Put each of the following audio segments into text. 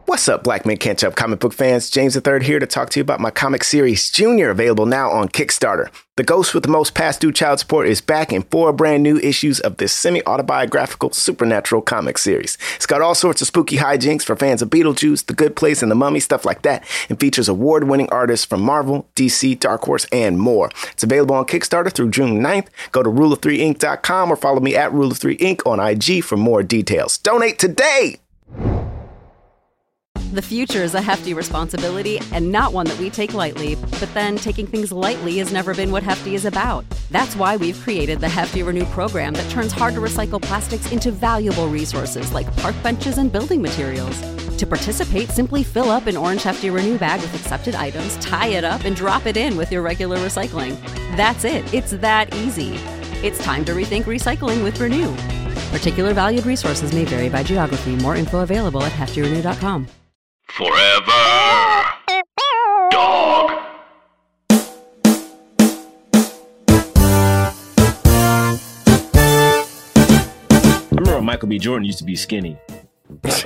What's up, Black Men Can't Jump comic book fans? James III here to talk to you about my comic series, Junior, available now on Kickstarter. The ghost with the most past due child support is back in 4 brand new issues of this semi-autobiographical supernatural comic series. It's got all sorts of spooky hijinks for fans of Beetlejuice, The Good Place, and The Mummy, stuff like that, and features award-winning artists from Marvel, DC, Dark Horse, and more. It's available on Kickstarter through June 9th. Go to rule3inc.com or follow me at rule3inc on IG for more details. Donate today! The future is a hefty responsibility and not one that we take lightly. But then taking things lightly has never been what Hefty is about. That's why we've created the Hefty Renew program that turns hard-to-recycle plastics into valuable resources like park benches and building materials. To participate, simply fill up an orange Hefty Renew bag with accepted items, tie it up, and drop it in with your regular recycling. That's it. It's that easy. It's time to rethink recycling with Renew. Particular valued resources may vary by geography. More info available at heftyrenew.com. Forever Dog. I remember Michael B. Jordan used to be skinny. This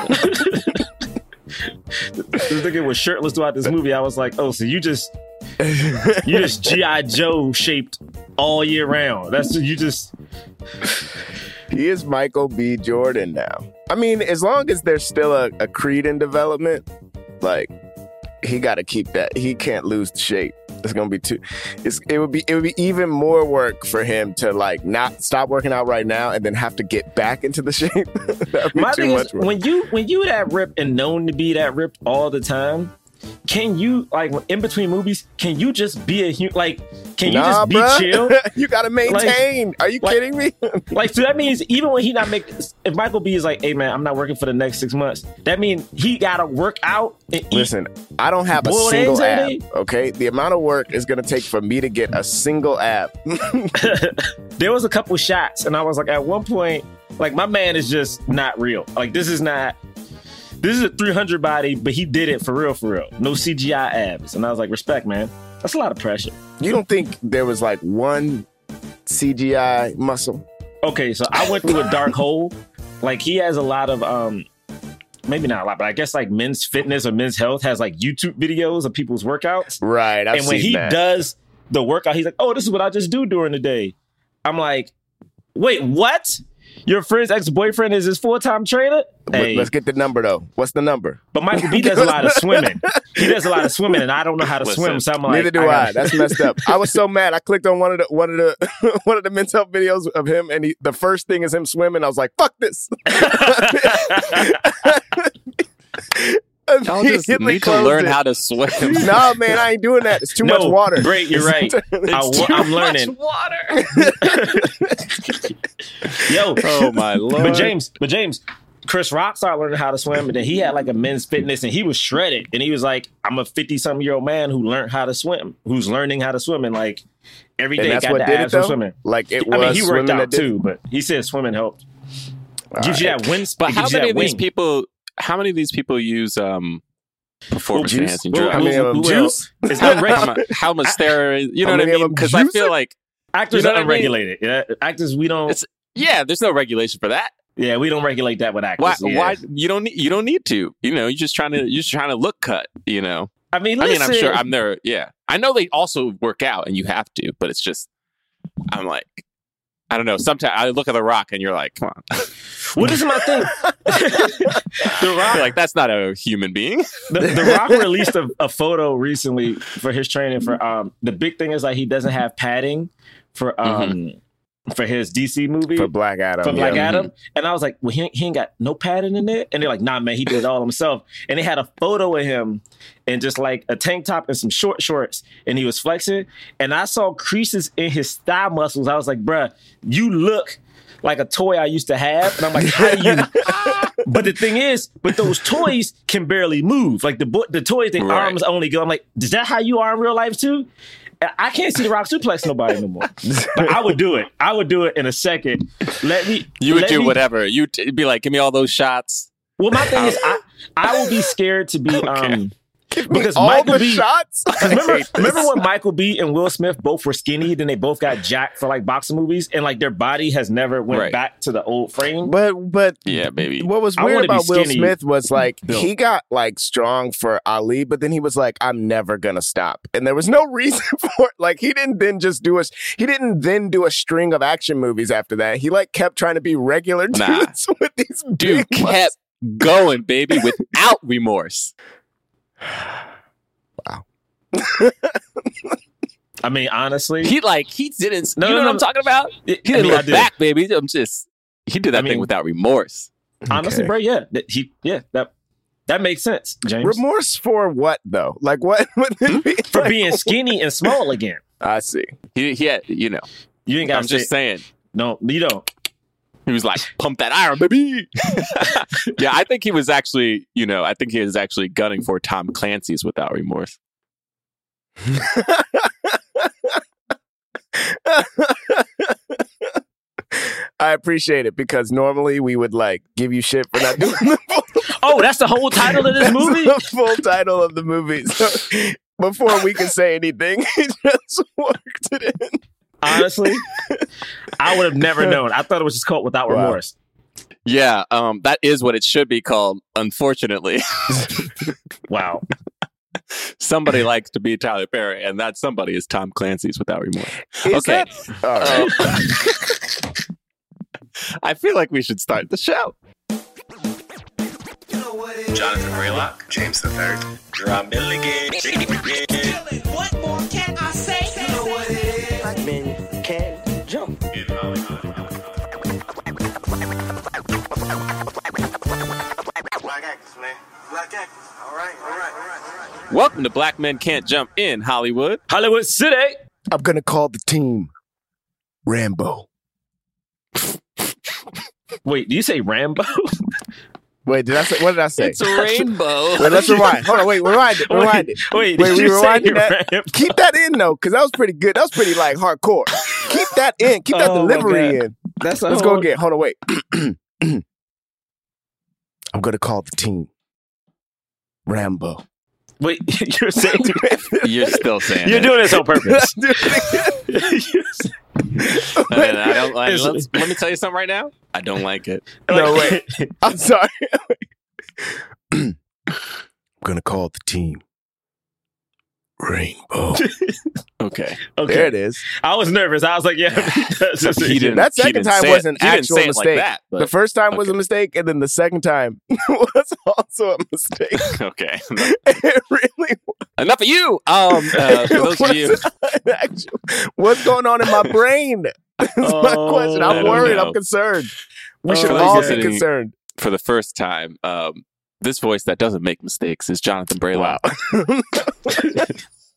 nigga was shirtless throughout this movie. I was like, oh, so you just G.I. Joe shaped all year round. That's you just. He is Michael B. Jordan now. I mean, as long as there's still a Creed in development, like, he got to keep that. He can't lose the shape. It's gonna be too. It would be even more work for him to like not stop working out right now and then have to get back into the shape. That'd be My too thing much is, work. when you that ripped and known to be that ripped all the time, can you like in between movies? Can you just be a human? Like, can you just be bruh. chill? You gotta maintain. Are you kidding me? Like, so that means even when he not make, if Michael B is like, hey man, I'm not working for the next 6 months, that means he gotta work out and eat. Listen, I don't have a boiled single eggs ab. every day? Okay, the amount of work is gonna take for me to get a single ab. There was a couple shots, and I was like, at one point, like my man is just not real. Like this is a 300 body, but he did it for real, no CGI abs. And I was like, respect, man. That's a lot of pressure. You don't think there was like one CGI muscle? Okay, so I went through a dark hole. Like he has a lot of maybe not a lot, but I guess like Men's Fitness or Men's Health has like YouTube videos of people's workouts. Right. And when he does the workout, he's like, oh, this is what I just do during the day. I'm like, wait, what? Your friend's ex-boyfriend is his full-time trainer? Hey. Let's get the number, though. What's the number? But Michael B does a lot of swimming. He does a lot of swimming, and I don't know how to swim. So I'm like, neither do I. That's messed up. I was so mad. I clicked on one of the Men's Health videos of him, and the first thing is him swimming. I was like, fuck this. Y'all just need to learn how to swim. No, man, I ain't doing that. It's too much water. Great, you're right. I'm learning. Water. Yo, oh my Lord. But James, Chris Rock started learning how to swim, and then he had like a Men's Fitness, and he was shredded, and he was like, "I'm a 50-something-year-old man who learned how to swim, who's learning how to swim, and like every day got the abs from swimming." Like it was. I mean, he worked out too, but he said swimming helped. Gives you that wind. But how many of these people? How many of these people use performance enhancing drugs? How many of them juice? It's unregulated. How much steroids? You know How what I many mean? of them Because I feel juice? like actors you know are what I mean? unregulated. Yeah, actors we don't. Yeah, there's no regulation for that. Yeah, we don't regulate that with actors. Why you don't need to? You know, you're just trying to look cut. You know. I mean, I'm sure I'm there. Yeah, I know they also work out, and you have to, but it's just I'm like. I don't know. Sometimes I look at The Rock and you're like, come on. What is my thing? The Rock, you're like, that's not a human being. The Rock released a photo recently for his training for the big thing is like he doesn't have padding for his DC movie. For Black Adam. For Black Adam. And I was like, well, he ain't got no padding in there? And they're like, nah, man, he did it all himself. And they had a photo of him in just like a tank top and some short shorts. And he was flexing. And I saw creases in his thigh muscles. I was like, bruh, you look like a toy I used to have. And I'm like, how do you... But the thing is, but those toys can barely move. Like the toys, the arms only go. I'm like, is that how you are in real life too? I can't see The Rock suplex nobody no more. But I would do it. I would do it in a second. You would do whatever. You'd be like, give me all those shots. Well, my thing is, I would be scared to be Because all Michael the B. shots. Remember when Michael B. and Will Smith both were skinny, then they both got jacked for like boxing movies, and like their body has never went back to the old frame. But yeah, maybe. What was weird about Will Smith was like he got like strong for Ali, but then he was like, I'm never gonna stop, and there was no reason for it. Like he didn't then do a string of action movies after that. He like kept trying to be regular dudes with these dude kept going, baby, without remorse. Wow. I mean, honestly, he didn't. No, you know what I'm talking about? He didn't look back, baby. He did that thing without remorse. Honestly, bro, yeah, that makes sense. James, remorse for what though? Like what? For being skinny and small again. I see. He had, you know. You ain't got. I'm just saying. No, you don't. He was like, pump that iron, baby. Yeah, I think he was actually, gunning for Tom Clancy's Without Remorse. I appreciate it because normally we would like give you shit for not doing the full. Oh, that's the whole title of this movie? The full title of the movie. So before we could say anything, he just worked it in. Honestly, I would have never known. I thought it was just called Without Remorse. Yeah, that is what it should be called, unfortunately. Wow. Somebody likes to be Tyler Perry, and that somebody is Tom Clancy's Without Remorse. Okay. All right. I feel like we should start the show. Jonathan Braylock, James III, Rob Milligan. What more can I say? You know what it is. Black men can't jump. Black actors, man. Black actors. All right. Welcome to Black Men Can't Jump in Hollywood. Hollywood City. I'm going to call the team Rambo. Wait, do you say Rambo? Wait, what did I say? It's a rainbow. Wait, let's rewind. Hold on, rewind it. Wait, we rewinded that? Rambo? Keep that in though, because that was pretty good. That was pretty like hardcore. Keep that in. Keep that delivery in. Let's go again. Hold on, wait. I'm gonna call the team Rambo. Wait, you're saying You're still saying you're doing this on purpose. Let me tell you something right now. I don't like it. No, wait. I'm sorry. I'm gonna call the team Rainbow. Okay. There it is. I was nervous. I was like, yeah. That second time was an actual mistake. Like that, the first time was a mistake, and then the second time was also a mistake. Okay. It really was. Enough of you. For those of you. What's going on in my brain? That's my question. I'm worried. I'm concerned. We should all be concerned. For the first time, this voice that doesn't make mistakes is Jonathan Braylock. Wow.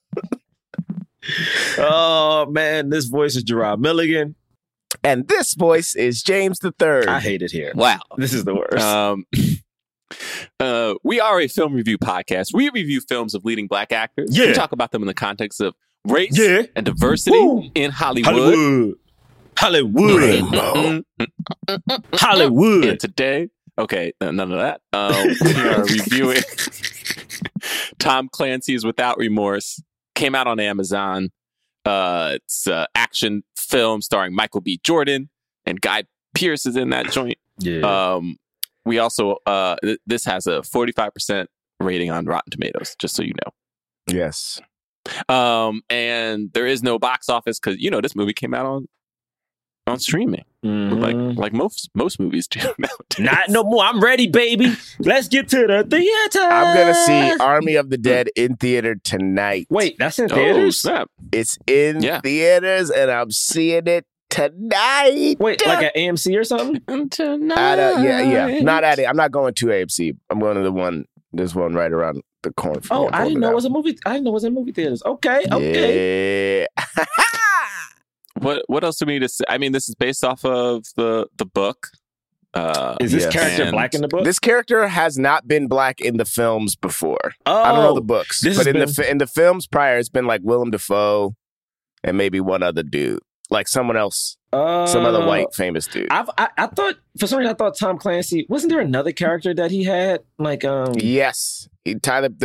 Oh, man. This voice is Gerard Milligan. And this voice is James III. I hate it here. Wow. This is the worst. We are a film review podcast. We review films of leading black actors. Yeah. We talk about them in the context of race and diversity in Hollywood. Hollywood. Hollywood. And today, none of that. We are reviewing Tom Clancy's Without Remorse. Came out on Amazon. It's an action film starring Michael B. Jordan and Guy Pearce is in that joint. Yeah. We also, this has a 45% rating on Rotten Tomatoes, just so you know. Yes. And there is no box office because, this movie came out on streaming. Mm-hmm. Like most movies do nowadays. Not no more. I'm ready, baby. Let's get to the theater. I'm going to see Army of the Dead in theater tonight. Wait, that's in theaters? Oh, snap. It's in theaters, and I'm seeing it tonight. Wait, like at AMC or something? Tonight. Yeah. Not at it. I'm not going to AMC. I'm going to the one. There's one right around the corner. Oh, I didn't know it was a movie. I didn't know it was in movie theaters. Okay. Yeah. What else do we need to say? I mean, this is based off of the book. Is this character black in the book? This character has not been black in the films before. Oh, I don't know the books, but in the films prior, it's been like Willem Dafoe and maybe one other dude, like someone else, some other white famous dude. I thought for some reason I thought Tom Clancy wasn't there another character that he had like Yes, the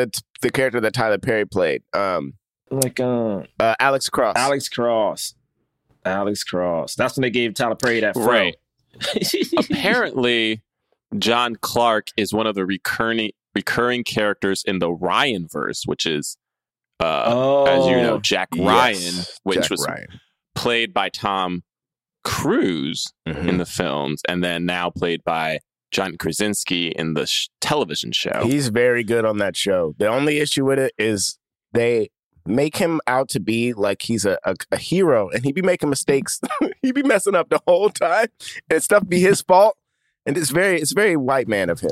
the character that Tyler Perry played? Like Alex Cross. Alex Cross. That's when they gave Tyler Perry that fro. Right. Apparently, John Clark is one of the recurring characters in the Ryanverse, which is, as you know, Jack Ryan, which Jack was Ryan. played by Tom Cruise in the films, and then now played by John Krasinski in the television show. He's very good on that show. The only issue with it is they make him out to be like he's a hero, and he be making mistakes. He be messing up the whole time, and stuff be his fault. And it's very white man of him.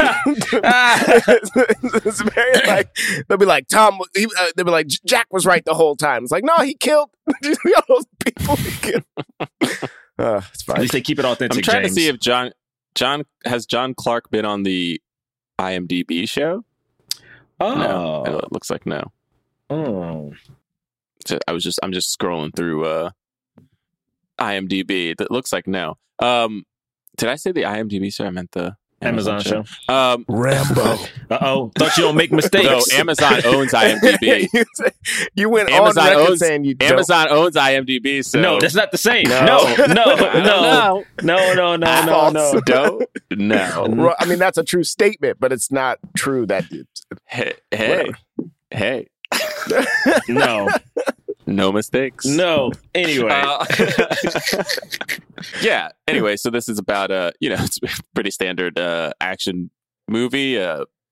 It's very like, they'll be like, they'll be like, Jack was right the whole time. It's like, no, he killed all those people. He killed. It's fine. At least they keep it authentic. I'm trying James. to see if John Clark been on the IMDb show. No, it looks like no. Oh. So I'm just scrolling through IMDb. That looks like no. Did I say the IMDb show? I meant the Amazon show. Rambo. Thought you don't make mistakes. No, Amazon owns IMDb. You went Amazon on record owns, saying you don't. Amazon owns IMDb. So No, that's not the same. No. No. No. No. I mean, that's a true statement, but it's not true that Hey. No mistakes. No. Anyway. Yeah. Anyway, so this is about it's a pretty standard action movie.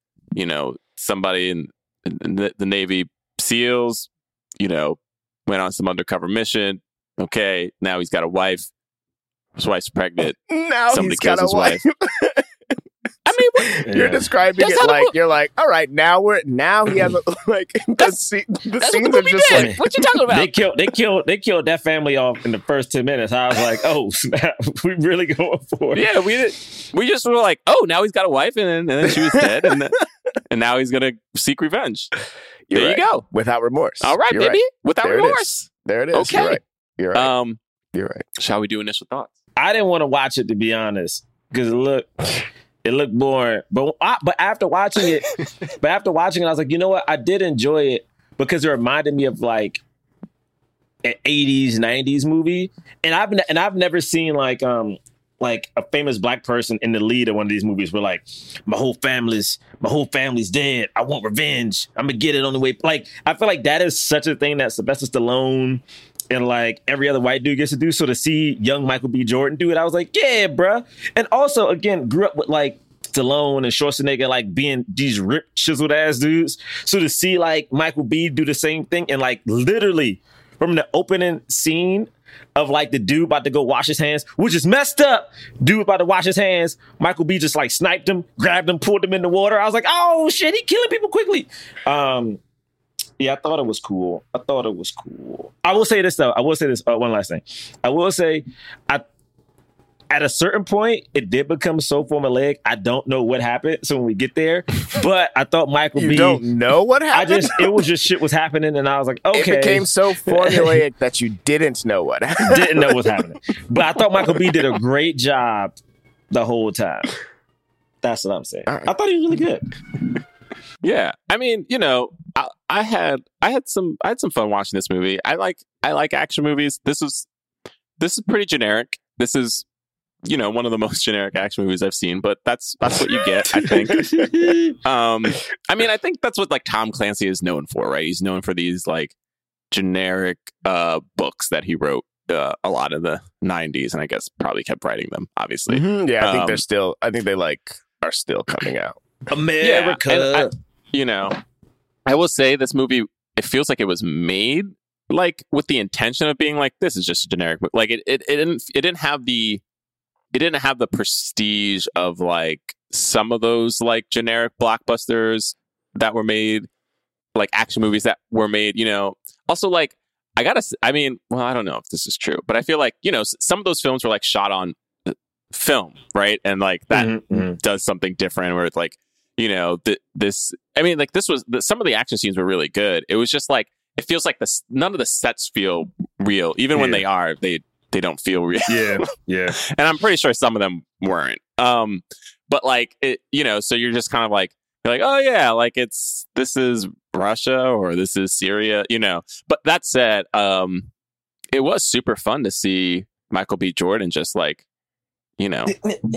Somebody in the Navy SEALs, went on some undercover mission. Okay, now he's got a wife. His wife's pregnant. Now somebody he's got kills a his wife. I mean, You're describing it like you're like, all right, now he has the scenes are just like, what you talking about? They killed that family off in the first 10 minutes. I was like, oh snap, we really going for it. Yeah, we just were like, oh, now he's got a wife, and then she was dead, and now he's gonna seek revenge. There you go, without remorse. All right, You're baby, right. without There remorse. There it is. Okay, You're right. You're right. Shall we do initial thoughts? I didn't want to watch it, to be honest, because it looked boring. But after watching it, I was like, you know what? I did enjoy it because it reminded me of like an 80s, 90s movie. And I've never seen like a famous black person in the lead of one of these movies where like my whole family's dead. I want revenge. I'm gonna get it on the way. Like I feel like that is such a thing that Sylvester Stallone and like every other white dude gets to do. So to see young Michael B. Jordan do it, I was like, yeah, bruh. And also, again, grew up with like Stallone and Schwarzenegger like being these ripped, chiseled ass dudes. So to see like Michael B. do the same thing and like literally from the opening scene of like the dude about to go wash his hands, which is messed up. Dude about to wash his hands. Michael B. just like sniped him, grabbed him, pulled him in the water. I was like, oh shit, he killing people quickly. Yeah, I thought it was cool. I will say this, though. One last thing. I will say, at a certain point, it did become so formulaic. I don't know what happened. So when we get there, but I thought Michael B. You don't know what happened? It was just shit was happening. And I was like, okay. It became so formulaic that you didn't know what happened. Didn't know what's happening. But I thought Michael B. did a great job the whole time. That's what I'm saying. Right. I thought he was really good. Yeah, I mean, I had some fun watching this movie. I like action movies. This is pretty generic. This is one of the most generic action movies I've seen, but that's what you get, I think. I mean, I think that's what like Tom Clancy is known for, right? He's known for these like generic books that he wrote a lot in the 90s, and I guess probably kept writing them, obviously. Mm-hmm. Yeah, I think they are still coming out. America. Yeah, I will say this movie, it feels like it was made like with the intention of being like, this is just a generic movie. Like it didn't have the prestige of like some of those like generic blockbusters that were made, like action movies that were made, also like I don't know if this is true, but I feel like, some of those films were like shot on film, right? And like that does something different where it's like, some of the action scenes were really good. It was just like, it feels like none of the sets feel real. Even when they are, they don't feel real. Yeah. And I'm pretty sure some of them weren't. But like, it, so you're just kind of like, You're like, oh yeah, like this is Russia or this is Syria, you know. But that said, it was super fun to see Michael B. Jordan just like, you know,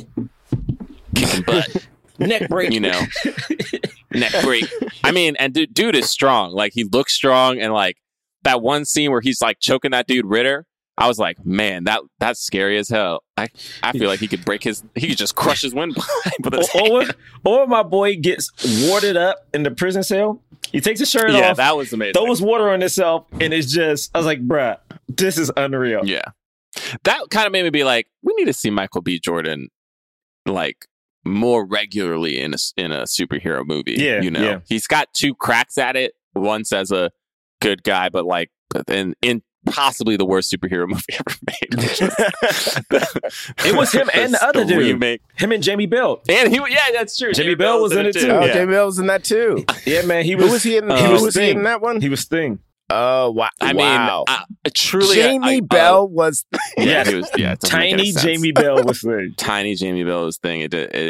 kicking butt. Neck break. You know, neck break. I mean, and dude is strong. Like, he looks strong. And like that one scene where he's like choking that dude Ritter, I was like, man, that's scary as hell. I feel like he could just crush his windpipe with his hand. Or my boy gets warded up in the prison cell. He takes his shirt off. Yeah, that was amazing. Throws water on himself, and it's just, I was like, bruh, this is unreal. Yeah. That kind of made me be like, we need to see Michael B. Jordan like more regularly in a superhero movie. Yeah, you know, yeah. He's got 2 cracks at it. Once as a good guy, but like in possibly the worst superhero movie ever made. It was him and the other dude. Remake. Him and Jamie Bell. And that's true. Jamie Bell was in it too. Oh, Yeah. Jamie Bell was in that too. Yeah, man. He Who was. was he in? was was he Sting. in that one? He was Sting. Oh wow! I wow. mean, truly, Jamie Bell was. Yeah, he was. Yeah, it doesn't make any Tiny sense. Jamie Bell was Sting. Tiny Jamie Bell was thing.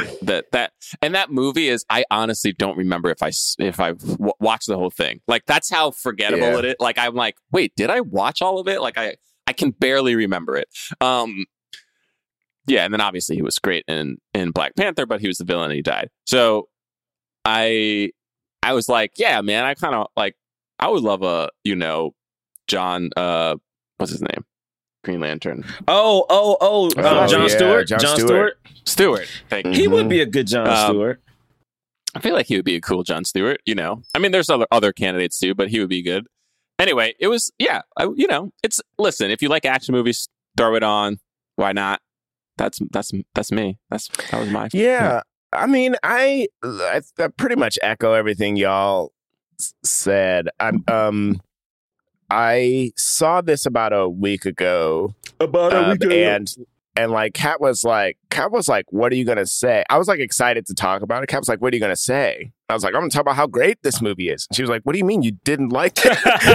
That movie is. I honestly don't remember if I watched the whole thing. Like, that's how forgettable Yeah. it is. Like, I'm like, wait, did I watch all of it? Like, I can barely remember it. Yeah, and then obviously he was great in Black Panther, but he was the villain and he died. So I was like, yeah, man, I kind of like. I would love a, John, what's his name? Green Lantern. John Stewart. John Stewart. Stewart. Thank you. He would be a good John Stewart. I feel like he would be a cool John Stewart, I mean, there's other candidates too, but he would be good. Anyway, it was, listen, if you like action movies, throw it on. Why not? That's me. That was my. Yeah. I mean, I pretty much echo everything y'all said. I saw this about a week ago. And like Kat was like, what are you gonna say? I was like excited to talk about it. Kat was like, what are you gonna say? I was like, I'm gonna talk about how great this movie is. And she was like, what do you mean you didn't like it?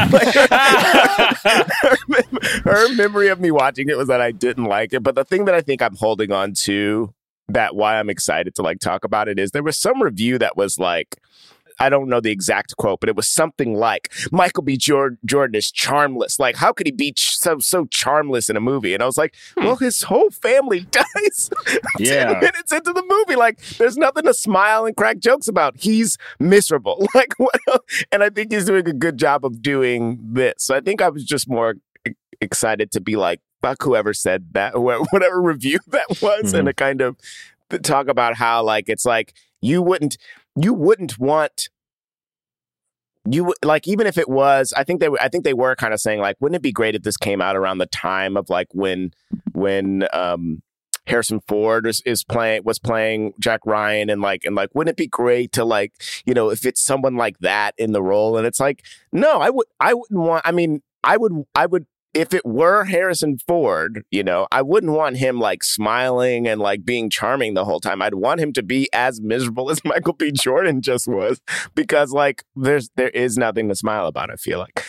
her memory of me watching it was that I didn't like it. But the thing that I think I'm holding on to, that why I'm excited to like talk about it, is there was some review that was like, I don't know the exact quote, but it was something like, Michael B. Jordan is charmless. Like, how could he be so charmless in a movie? And I was like, well, his whole family dies 10 minutes into the movie. Like, there's nothing to smile and crack jokes about. He's miserable. Like, what else? And I think he's doing a good job of doing this. So I think I was just more excited to be like, fuck whoever said that, whatever review that was, and to kind of talk about how, like, it's like, you wouldn't want, like, even if it was, I think they were kind of saying like, wouldn't it be great if this came out around the time of like when Harrison Ford was playing Jack Ryan, and wouldn't it be great to, like, if it's someone like that in the role? And it's like, no, I wouldn't want, I mean, I would if it were Harrison Ford, I wouldn't want him like smiling and like being charming the whole time. I'd want him to be as miserable as Michael B. Jordan just was, because like there is nothing to smile about, I feel like.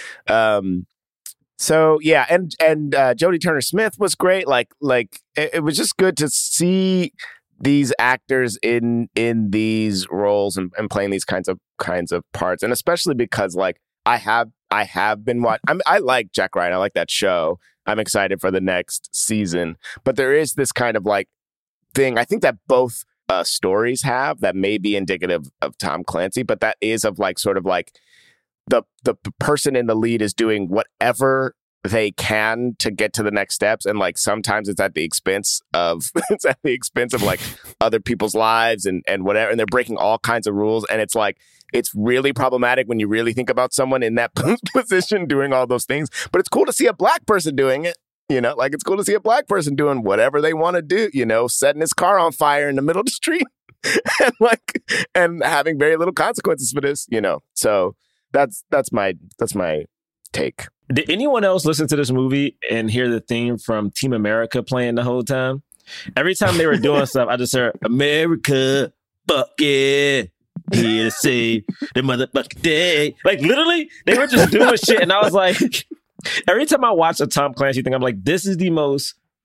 So yeah, and Jodie Turner-Smith was great. Like it was just good to see these actors in these roles and playing these kinds of parts, and especially because like I have been watching. I like Jack Ryan. I like that show. I'm excited for the next season. But there is this kind of like thing, I think, that both stories have that may be indicative of Tom Clancy, but that is of like sort of like the person in the lead is doing whatever they can to get to the next steps, and like sometimes it's at the expense of like other people's lives and whatever, and they're breaking all kinds of rules, and it's like, it's really problematic when you really think about someone in that position doing all those things. But it's cool to see a black person doing it, like it's cool to see a black person doing whatever they want to do, setting his car on fire in the middle of the street and having very little consequences for this, so that's my take. Did anyone else listen to this movie and hear the theme from Team America playing the whole time? Every time they were doing stuff, I just heard, America, fuck yeah, here to save the motherfucking day. Like, literally, they were just doing shit. And I was like, every time I watch a Tom Clancy thing, I'm like, this is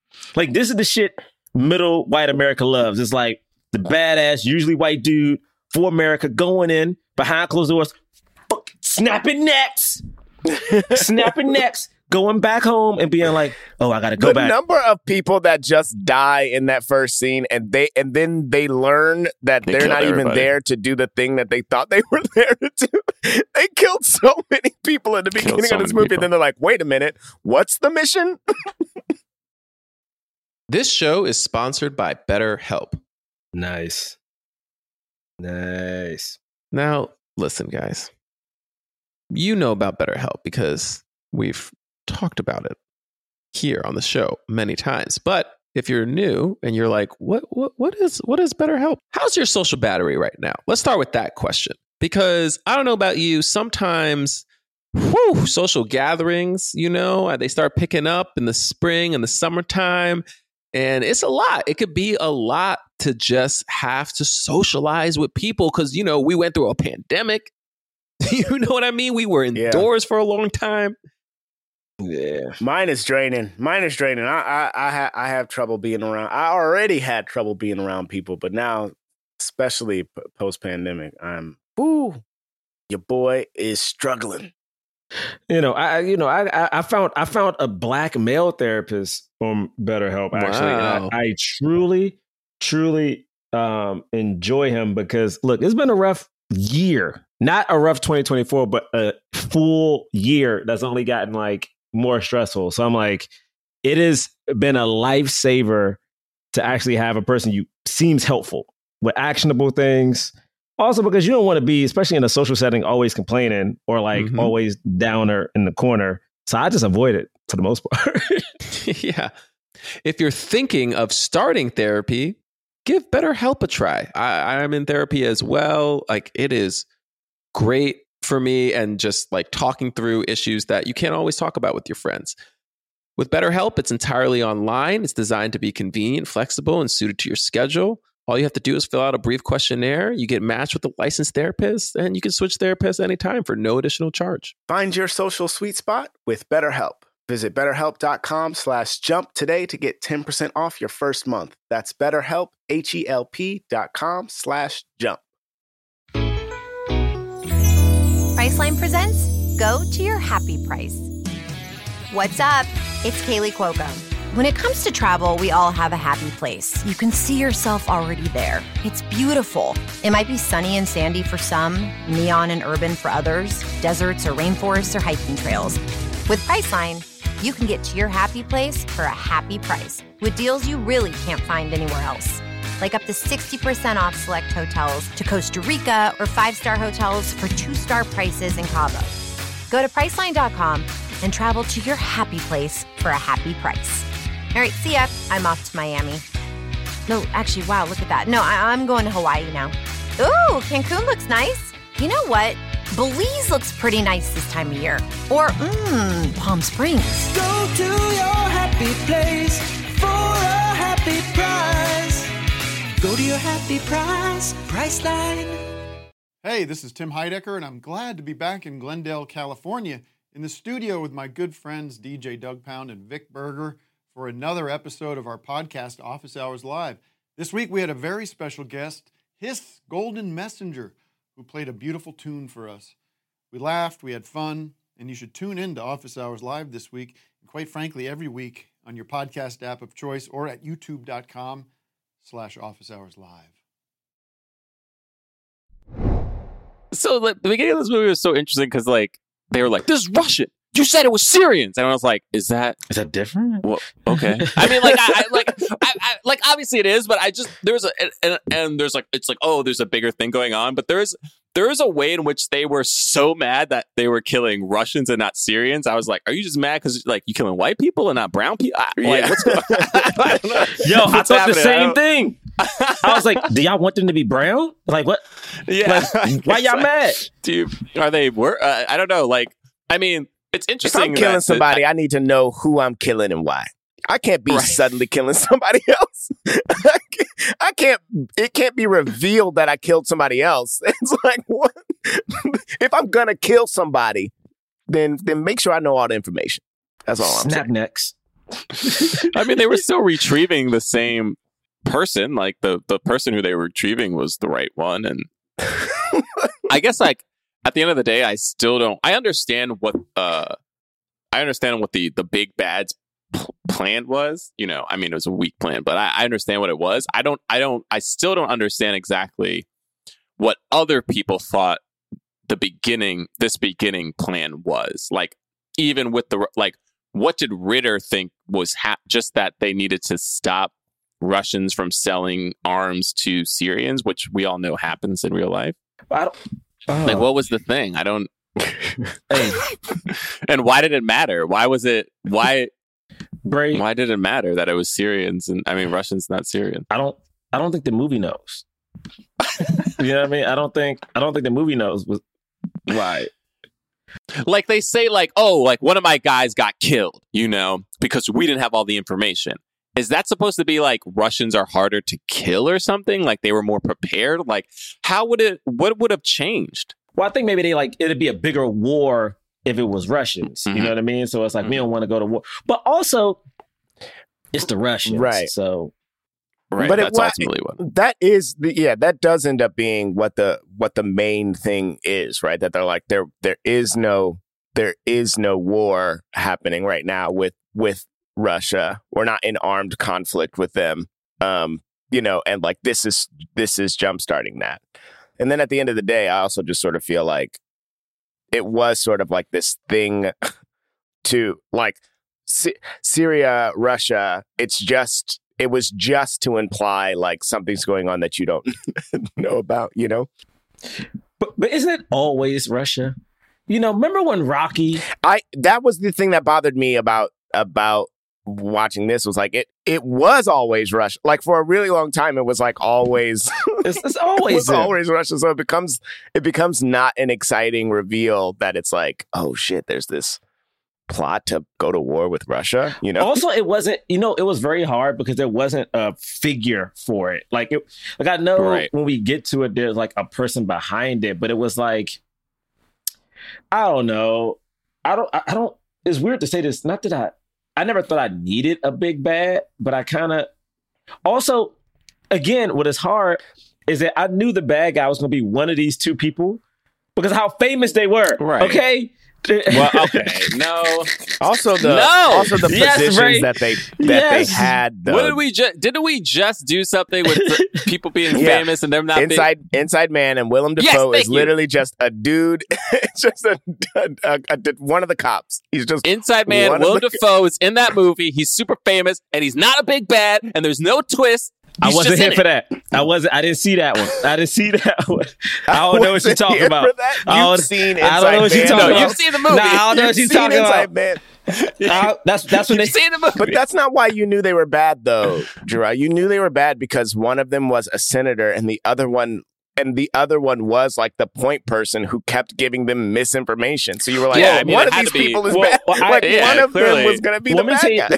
the shit middle white America loves. It's like the badass, usually white dude, for America, going in behind closed doors, snapping necks, going back home and being like, oh, I got to go back. The number of people that just die in that first scene and then they learn that they're not even there to do the thing that they thought they were there to do. They killed so many people in the beginning of this movie. And then they're like, wait a minute, what's the mission? This show is sponsored by BetterHelp. Nice. Now, listen, guys. You know about BetterHelp because we've talked about it here on the show many times. But if you're new and you're like, what is BetterHelp? How's your social battery right now? Let's start with that question. Because I don't know about you, sometimes social gatherings, they start picking up in the spring and the summertime. And it's a lot. It could be a lot to just have to socialize with people because, we went through a pandemic. You know what I mean? We were indoors for a long time. Yeah. Mine is draining. I have trouble being around. I already had trouble being around people, but now, especially post-pandemic, your boy is struggling. I found a black male therapist on BetterHelp, actually. Wow. And I truly enjoy him because, look, it's been a rough year. Not a rough 2024, but a full year that's only gotten more stressful. So I'm like, it has been a lifesaver to actually have a person you seems helpful with actionable things. Also, because you don't want to be, especially in a social setting, always complaining or always downer in the corner. So I just avoid it for the most part. Yeah. If you're thinking of starting therapy, give BetterHelp a try. I'm in therapy as well. It is great for me and just talking through issues that you can't always talk about with your friends. With BetterHelp, it's entirely online. It's designed to be convenient, flexible, and suited to your schedule. All you have to do is fill out a brief questionnaire. You get matched with a licensed therapist, and you can switch therapists anytime for no additional charge. Find your social sweet spot with BetterHelp. Visit BetterHelp.com/jump today to get 10% off your first month. That's BetterHelp, HELP.com/jump. Priceline presents Go to Your Happy Price. What's up? It's Kaylee Cuoco. When it comes to travel, we all have a happy place. You can see yourself already there. It's beautiful. It might be sunny and sandy for some, neon and urban for others, deserts or rainforests or hiking trails. With Priceline, you can get to your happy place for a happy price with deals you really can't find anywhere else. Like up to 60% off select hotels to Costa Rica or 5-star hotels for 2-star prices in Cabo. Go to Priceline.com and travel to your happy place for a happy price. All right, see ya. I'm off to Miami. No, actually, wow, look at that. No, I'm going to Hawaii now. Ooh, Cancun looks nice. You know what? Belize looks pretty nice this time of year. Or, Palm Springs. Go to your happy place for a happy price. Go to your happy price, Priceline. Hey, this is Tim Heidecker, and I'm glad to be back in Glendale, California, in the studio with my good friends DJ Doug Pound and Vic Berger for another episode of our podcast, Office Hours Live. This week we had a very special guest, Hiss Golden Messenger, who played a beautiful tune for us. We laughed, we had fun, and you should tune in to Office Hours Live this week, and quite frankly, every week on your podcast app of choice or at youtube.com/Office Hours Live. So the beginning of this movie was so interesting because they were like, "This is Russian. You said it was Syrians," and I was like, "Is that different?" Well, okay. I mean, I obviously it is, but there's a bigger thing going on, but there is a way in which they were so mad that they were killing Russians and not Syrians. I was like, "Are you just mad because you killing white people and not brown people?" What's going on? I don't know. Yo, I thought the same thing. I was like, "Do y'all want them to be brown? What? Yeah. Why y'all mad? Are they? I don't know. I mean." It's interesting. If I'm killing somebody, I need to know who I'm killing and why. I can't be suddenly killing somebody else. I can't. It can't be revealed that I killed somebody else. It's like, what? If I'm gonna kill somebody, then make sure I know all the information. That's all I'm saying. Snap necks. I mean, they were still retrieving the same person. The person who they were retrieving was the right one, and I guess like at the end of the day, I still don't. I understand what the big bad's plan was. You know, I mean, it was a weak plan, but I understand what it was. I still don't understand exactly what other people thought this beginning plan was. Like, even with what did Ritter think was just that they needed to stop Russians from selling arms to Syrians, which we all know happens in real life. Like, what was the thing? I don't. And why did it matter? Why did it matter that it was Syrians and Russians, not Syrian? I don't think the movie knows. You know what I mean? I don't think the movie knows why. Like they say, like, oh, like one of my guys got killed, you know, because we didn't have all the information. Is that supposed to be like Russians are harder to kill or something? Like they were more prepared? Like what would have changed? Well, I think maybe it'd be a bigger war if it was Russians. You know what I mean? So it's like, we don't want to go to war. But also, it's the Russians. Right. So, right. But that's ultimately what. That does end up being what the main thing is, right? That they're like, there is no war happening right now with Russia. We're not in armed conflict with them. You know, and like this is jumpstarting that. And then at the end of the day, I also just sort of feel like it was sort of like this thing to like Syria, Russia. It was just to imply like something's going on that you don't know about, you know? But isn't it always Russia? You know, remember when Rocky? That was the thing that bothered me about watching this was like it was always Russia. Like for a really long time, it was like always it's always always Russia. So it becomes not an exciting reveal that it's like, oh shit, there's this plot to go to war with Russia. You know. Also, it wasn't. You know, it was very hard because there wasn't a figure for it. Like I know when we get to it, there's like a person behind it, but it was like, I don't know. I don't. It's weird to say this. Not that I never thought I needed a big bad, but I kind of also, again, what is hard is that I knew the bad guy was going to be one of these two people because of how famous they were. Right. Okay. Well, okay. No. Also the positions that they had. What did didn't we just do something with the people being famous and them not Inside Man and Willem Dafoe is literally just a dude. It's just a one of the cops. He's just Inside Man. Willem Dafoe is in that movie. He's super famous and he's not a big bad and there's no twist. I wasn't here for that. I didn't see that one. I don't know what you're talking about. You've seen Inside Man. I don't know what you're talking about. You've seen the movie. Nah, I don't know what you're talking about. Man. That's when You've seen the movie. But that's not why you knew they were bad, though, Gerard. You knew they were bad because one of them was a senator, and the other one was like the point person who kept giving them misinformation. So you were like, one of these people is bad. One of them was going to be the bad guy.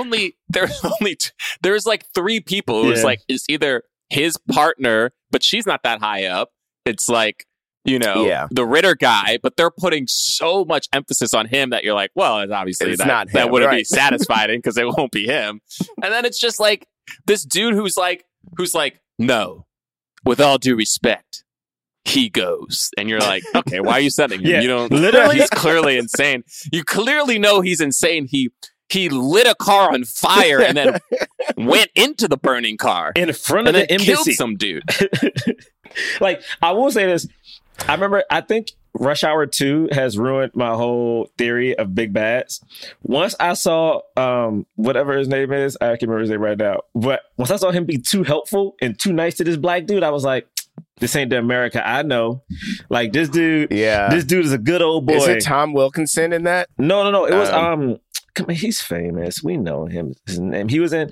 There was like three people. It was like, it's either his partner, but she's not that high up. It's like, you know, the Ritter guy, but they're putting so much emphasis on him that you're like, well, it's obviously not him, that wouldn't be satisfying because it won't be him. And then it's just like this dude who's like, no. With all due respect, he goes. And you're like, okay, why are you sending him? Yeah, you don't literally. He's clearly insane. You clearly know he's insane. He lit a car on fire and then went into the burning car in front of the embassy. Killed some dude. Like, I will say this. I think Rush Hour 2 has ruined my whole theory of big bads. Once I saw whatever his name is, I can't remember his name right now, but once I saw him be too helpful and too nice to this black dude, I was like, this ain't the America I know. Like, this dude is a good old boy. Is it Tom Wilkinson in that? No. It was come on, he's famous. We know him. His name. He was in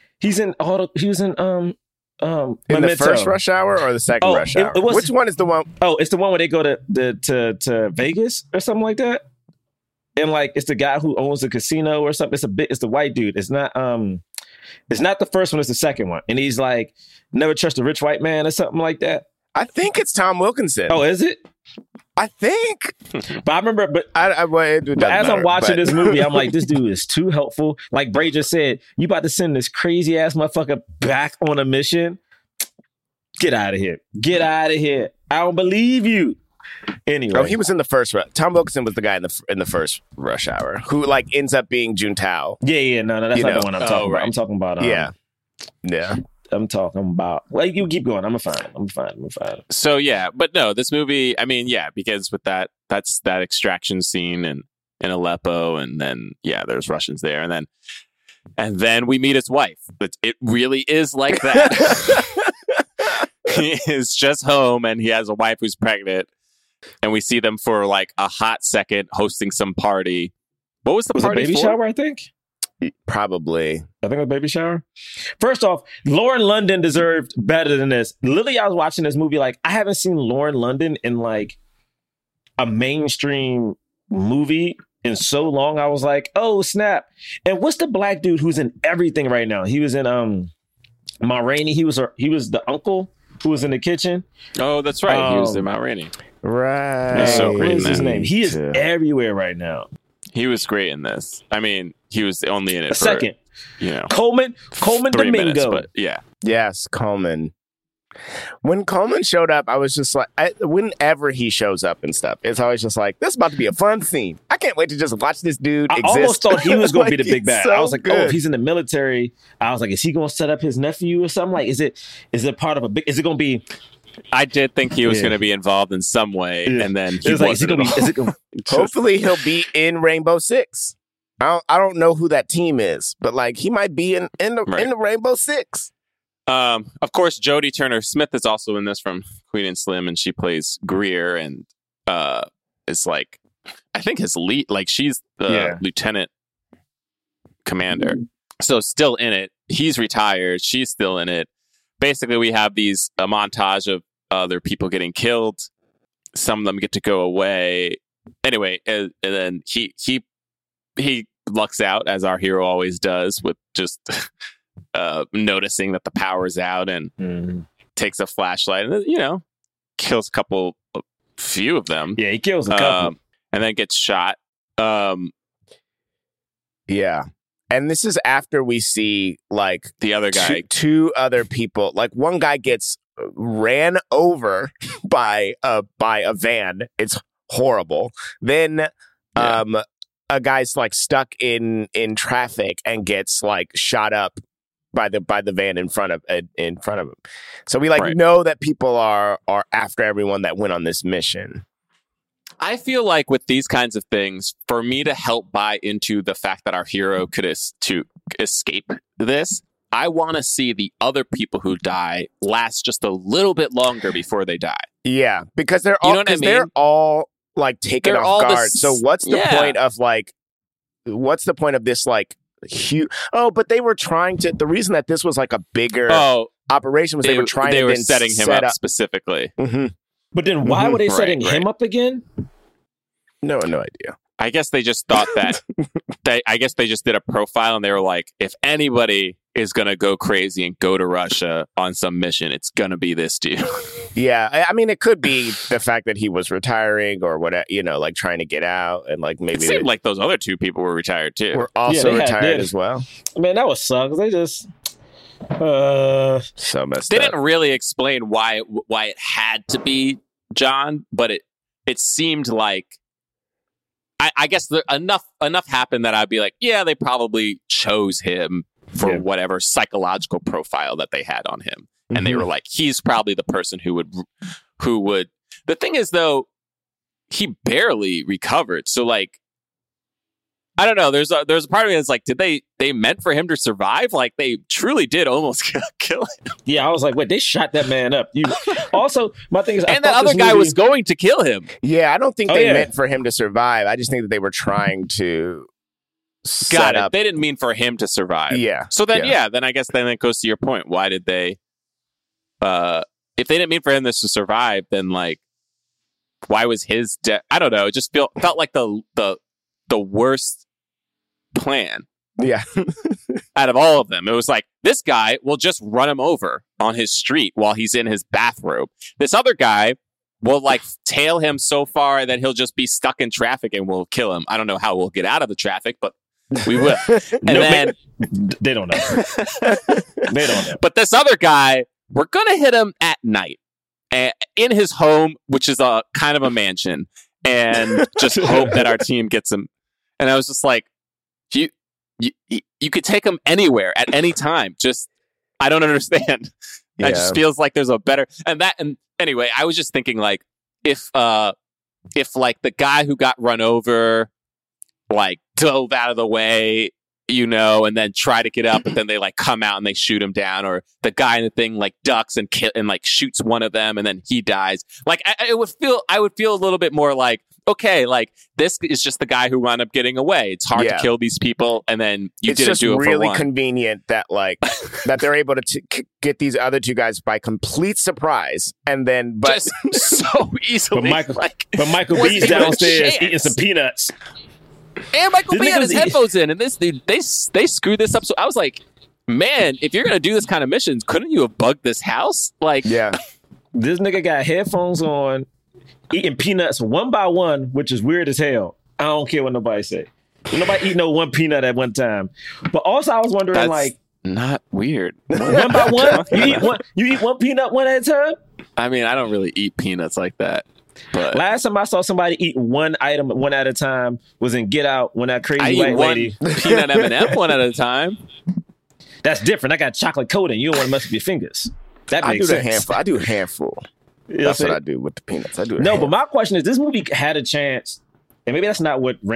the first Rush Hour or the second Rush Hour? Which one is the one? Oh, it's the one where they go to Vegas or something like that. And like, it's the guy who owns the casino or something. It's the white dude. It's not the first one. It's the second one. And he's like, never trust a rich white man or something like that. I think it's Tom Wilkinson. Oh, is it? I think. But I remember, but as I'm watching this movie, I'm like, this dude is too helpful. Like Bray just said, you about to send this crazy ass motherfucker back on a mission? Get out of here. Get out of here. I don't believe you. Anyway. Oh, he was in the first. Tom Wilkinson was the guy in the first Rush Hour who like ends up being Juntao. Yeah, no, that's not the one I'm talking about. I'm talking about. Yeah. I'm talking about. Well, you keep going. I'm fine. So yeah, but no, this movie. I mean, yeah, because with that's that extraction scene in Aleppo, and then there's Russians there, and then we meet his wife. But it really is like that. He is just home, and he has a wife who's pregnant, and we see them for like a hot second hosting some party. What was the party? Baby shower, I think. Probably. I think it was baby shower. First off, Lauren London deserved better than this. Literally, I was watching this movie like I haven't seen Lauren London in like a mainstream movie in so long. I was like, oh snap! And what's the black dude who's in everything right now? He was in Ma Rainey. He was the uncle who was in the kitchen. Oh, that's right. He was in Ma Rainey. Right. So what is his name? He is everywhere right now. He was great in this. I mean, he was only in it a second. Coleman 3 Domingo. minutes, but yeah. Yes, Coleman. When Coleman showed up, I was just like, whenever he shows up and stuff, it's always just like, this is about to be a fun scene. I can't wait to just watch this dude exist. I almost thought he was going to be the big bad. So I was like, good. if he's in the military, I was like, is he going to set up his nephew or something? Like, is it part of a big? Is it going to be? I did think he was going to be involved in some way, and then he wasn't. Hopefully, he'll be in Rainbow Six. I don't know who that team is, but like he might be in the Rainbow Six. Of course, Jodie Turner-Smith is also in this from Queen and Slim, and she plays Greer, and is like, I think his lead, like she's the lieutenant commander, so still in it. He's retired, she's still in it. Basically, we have a montage of other people getting killed. Some of them get to go away. Anyway, and then he lucks out, as our hero always does, with just noticing that the power's out and takes a flashlight and, kills a few of them. Yeah, he kills a couple. And then gets shot. Yeah. And this is after we see like the other guy, two other people. Like one guy gets ran over by a van. It's horrible. Then a guy's like stuck in traffic and gets like shot up by the van in front of him. So we know that people are after everyone that went on this mission. I feel like with these kinds of things, for me to help buy into the fact that our hero could to escape this, I want to see the other people who die last just a little bit longer before they die. Yeah, because they're all they're all like taken off guard. So what's the point of like? What's the point of this like huge? Oh, but they were trying to. The reason that this was like a bigger operation was they were trying. They to were then setting him up specifically. Mm-hmm. But then why were they setting him up again? No idea. I guess they just thought that I guess they just did a profile and they were like, if anybody is going to go crazy and go to Russia on some mission, it's going to be this dude. Yeah. I mean, it could be the fact that he was retiring or whatever, like trying to get out and like maybe. It seemed like those other two people were retired too. Were also retired as well. Man, that would suck. They just. So messed They up. didn't really explain why it had to be John, but it seemed like I guess enough happened that I'd be like, yeah, they probably chose him for whatever psychological profile that they had on him, and they were like, he's probably the person who would. The thing is, though, he barely recovered, so like. I don't know. There's a part of me that's like, did they meant for him to survive? Like they truly did almost kill him. Yeah, I was like, wait, they shot that man up. Also, my thing is, and that other guy was going to kill him. Yeah, I don't think they meant for him to survive. I just think that they were trying to set up. They didn't mean for him to survive. Yeah. So then, then I guess then it goes to your point. Why did they? If they didn't mean for him to survive, then like, why was his death? I don't know. It just felt like the worst plan out of all of them. It was like, this guy will just run him over on his street while he's in his bathrobe. This other guy will like tail him so far that he'll just be stuck in traffic and we'll kill him. I don't know how we'll get out of the traffic, but we will. And they don't know. They don't know. But this other guy, we're gonna hit him at night. in his home, which is a kind of a mansion, and just hope that our team gets him. And I was just like, you could take him anywhere at any time. Just, I don't understand. It just feels like there's a better, and anyway, I was just thinking like, if like the guy who got run over, like dove out of the way, and then try to get up, but then they like come out and they shoot him down, or the guy in the thing like ducks and like shoots one of them and then he dies. Like I would feel a little bit more like, okay, like this is just the guy who wound up getting away. It's hard to kill these people, and then you didn't do it for one. It's just really convenient that like that they're able to get these other two guys by complete surprise, and then just so easily. But Michael B's downstairs eating some peanuts. And Michael B had his headphones in, and they screwed this up. So I was like, man, if you're gonna do this kind of missions, couldn't you have bugged this house? Like, this nigga got headphones on, eating peanuts one by one, which is weird as hell. I don't care what nobody say. Nobody eat no one peanut at one time. But also, I was wondering, that's like, not weird. One by one, you eat one peanut one at a time. I mean, I don't really eat peanuts like that. But last time I saw somebody eat one item one at a time was in Get Out when that crazy white lady peanut M&M one at a time. That's different. I got chocolate coating. You don't want to mess with your fingers. That makes sense. I do a handful. That's what I do with the peanuts. I do a handful. But my question is, this movie had a chance, and maybe that's not what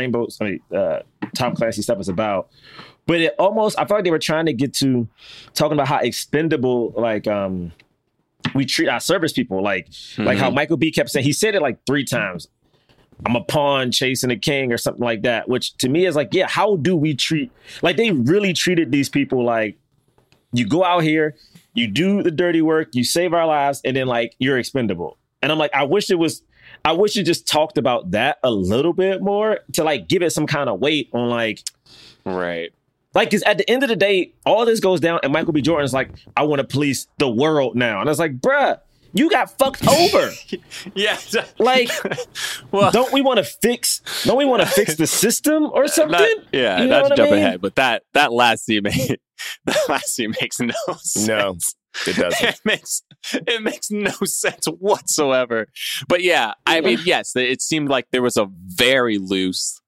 Tom Clancy stuff is about. But it almost, I felt like they were trying to get to talking about how expendable, like, we treat our service people, like how Michael B kept saying, he said it like 3 times. I'm a pawn chasing a king or something like that, which to me is like, yeah, how do we treat, like they really treated these people like, you go out here, you do the dirty work, you save our lives, and then like you're expendable. And I'm like, I wish it just talked about that a little bit more to like give it some kind of weight on like, right. Like, because at the end of the day, all this goes down, and Michael B. Jordan's like, I want to police the world now. And I was like, bruh, you got fucked over. Yeah. Like, well, don't we want to fix the system or something? Not to jump ahead, but that last scene makes no sense. No, it doesn't. It makes no sense whatsoever. But yeah, I mean, yes, it seemed like there was a very loose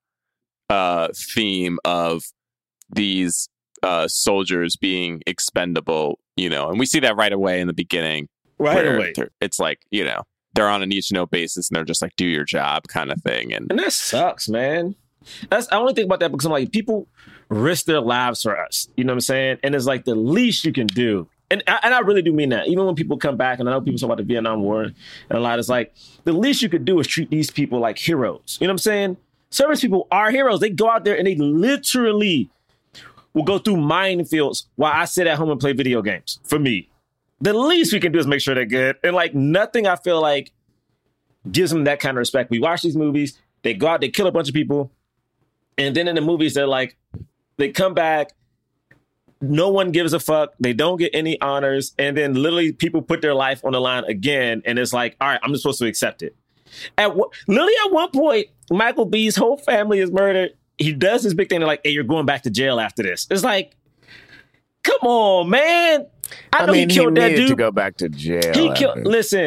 theme of these soldiers being expendable, and we see that right away in the beginning. Right away. It's like, they're on a need-to-know basis and they're just like, do your job kind of thing. And that sucks, man. I only think about that because I'm like, people risk their lives for us. You know what I'm saying? And it's like the least you can do. And I really do mean that. Even when people come back, and I know people talk about the Vietnam War and a lot, it's like, the least you could do is treat these people like heroes. You know what I'm saying? Service people are heroes. They go out there and they literally will go through minefields while I sit at home and play video games. For me, the least we can do is make sure they're good. And like nothing, I feel like, gives them that kind of respect. We watch these movies, they go out, they kill a bunch of people. And then in the movies, they're like, they come back, no one gives a fuck. They don't get any honors. And then literally people put their life on the line again. And it's like, all right, I'm just supposed to accept it. Literally at one point, Michael B's whole family is murdered. He does this big thing. They're like, hey, you're going back to jail after this. It's like, come on, man. I know he killed that dude. To go back to jail. He killed. Listen.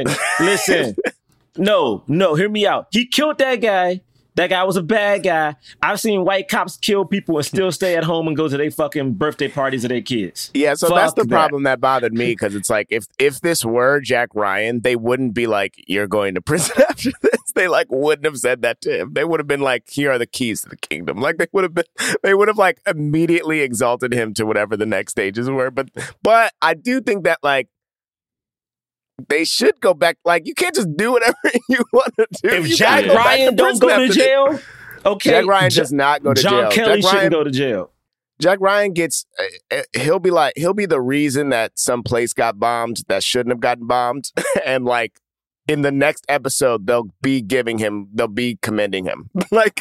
No, hear me out. He killed that guy. That guy was a bad guy. I've seen white cops kill people and still stay at home and go to their fucking birthday parties of their kids. Yeah, so that's the problem that bothered me, because it's like, if this were Jack Ryan, they wouldn't be like, you're going to prison after this. They like wouldn't have said that to him. They would have been like, here are the keys to the kingdom. Like they would have like immediately exalted him to whatever the next stages were. But I do think that like they should go back. Like you can't just do whatever you want to do. If Jack Ryan don't go to jail, okay. Jack Ryan does not go to jail. John Kelly shouldn't go to jail. Jack Ryan he'll be the reason that some place got bombed that shouldn't have gotten bombed. And like in the next episode, they'll be commending him. Like,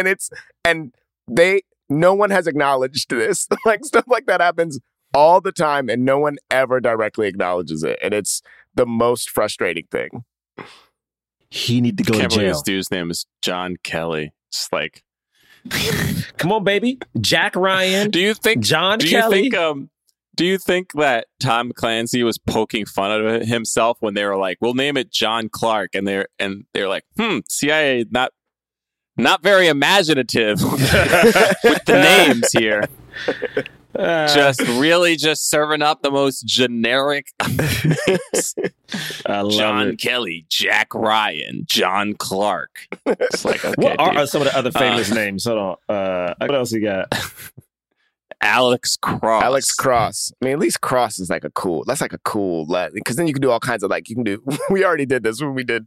no one has acknowledged this. Like stuff like that happens all the time and no one ever directly acknowledges it. And it's the most frustrating thing. He need to go to jail. His dude's name is John Kelly. It's like, come on, baby. Jack Ryan. Do you think Do you think that Tom Clancy was poking fun of himself when they were like, "We'll name it John Clark," and they're like, CIA not very imaginative with the names here. Just serving up the most generic names. John Kelly, Jack Ryan, John Clark. It's like, okay, what are some of the other famous names? Hold on. What else you got? Alex Cross. I mean, at least Cross is like a cool, because then you can do all kinds of we already did this when we did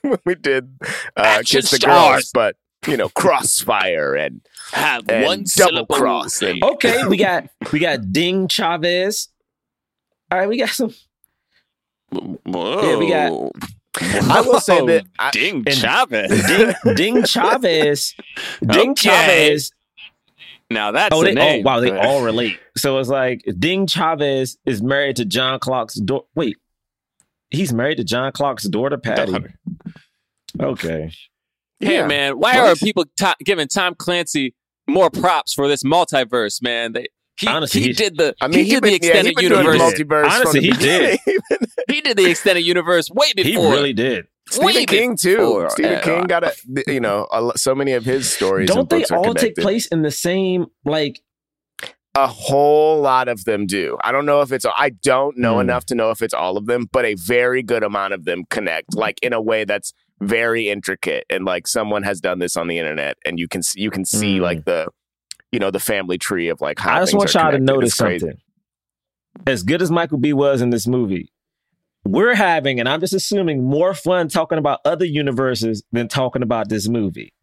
Kiss the Girls, but Crossfire and one Double Cross. Okay, we got Ding Chavez. All right, we got some. Whoa. Yeah, we got. I will say that Ding Chavez. Ding Chavez. Ding Chavez. Now that's a name. Oh, wow, they all relate. So it's like Ding Chavez is married to John Clark's daughter. Wait, he's married to John Clark's daughter, Patty. Okay. Hey, man, why are people giving Tom Clancy more props for this multiverse, man? He did the extended universe. Honestly, he did. He did the extended universe way before. He really did. Stephen King too. Stephen King got so many of his stories. Don't they all connected. take place in the same A whole lot of them do. I don't know if it's. I don't know enough to know if it's all of them, but a very good amount of them connect, in a way that's very intricate, and someone has done this on the internet, and you can see the family tree of how. I just want y'all to notice something. As good as Michael B. was in this movie, we're having, and I'm just assuming, more fun talking about other universes than talking about this movie.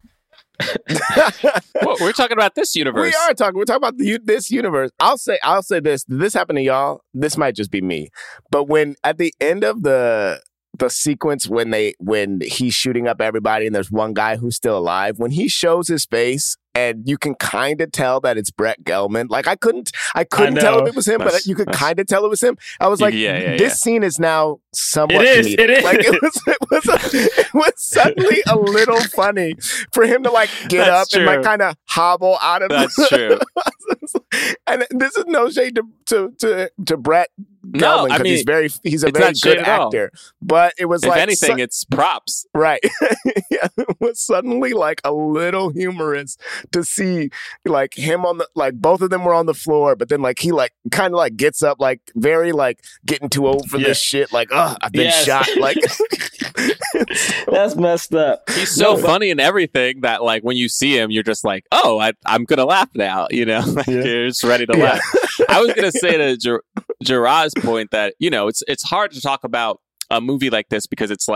Well, we're talking about this universe. We're talking about this universe. I'll say this. Did this happen to y'all? This might just be me. But when at the end of the sequence when he's shooting up everybody and there's one guy who's still alive, when he shows his face and you can kind of tell that it's Brett Gelman. I couldn't tell if it was him, but you could kind of tell it was him. I was like, this scene is now somewhat comedic. It is. It was suddenly a little funny for him to get That's up true. and kind of hobble out of. That's true. And this is no shade to Brett No, Gelman, because he's a very good actor. But it was if anything, it's props. Right. Yeah, it was suddenly a little humorous to see him on the both of them were on the floor, but then he kind of gets up very getting too old for this shit. I've been shot. That's messed up. He's so funny and everything that when you see him, you're just I'm gonna laugh now. You're just ready to laugh. I was gonna say to Gerard's point that it's hard to talk about a movie like this because it's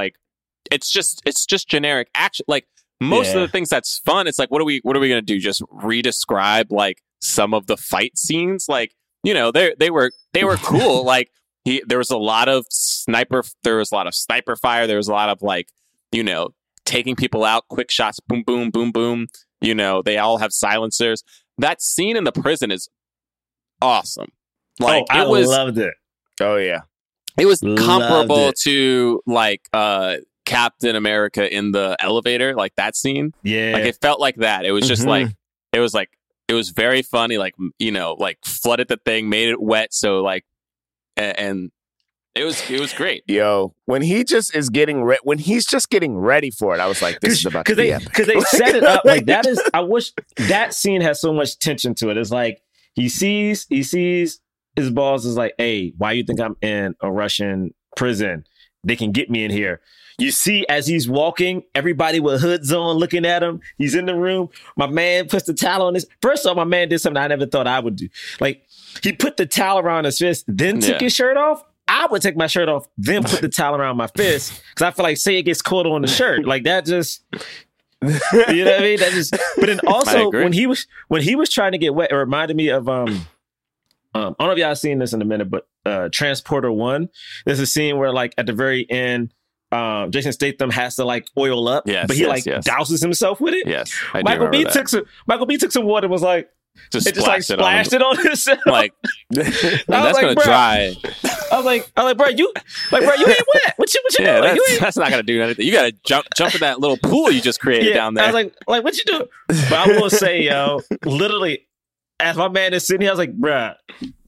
just generic action. Most of the things that's fun, it's what are we gonna do? Just re-describe some of the fight scenes? They were cool. There was a lot of sniper fire. There was a lot of taking people out, quick shots, boom, boom, boom, boom. They all have silencers. That scene in the prison is awesome. I loved it. Oh yeah. It was comparable to Captain America in the elevator, that scene. Yeah. It felt like that. It was just it was very funny, flooded the thing, made it wet, so and it was great. Yo, when he just is getting when he's just getting ready for it, I was like, this is about to be epic. Because they set it up that is. I wish that scene has so much tension to it. It's he sees his boss is hey, why you think I'm in a Russian prison? They can get me in here. You see, as he's walking, everybody with hoods on looking at him. He's in the room. My man puts the towel on his. First off, my man did something I never thought I would do. He put the towel around his fist, then took his shirt off. I would take my shirt off, then put the towel around my fist. Because I feel say it gets caught on the shirt. That just. You know what I mean? That just. But then also when he was trying to get wet, it reminded me of I don't know if y'all seen this in a minute, but Transporter 1. There's a scene where at the very end, Jason Statham has to oil up, but he douses himself with it. Yes, Michael B took some water and was just splashed it on himself. That's gonna dry. I was like, bro, you ain't wet. What you doing? That's not gonna do anything. You gotta jump in that little pool you just created down there. I was like, what you doing? But I will say, yo, literally, as my man is sitting here, I was like, bruh,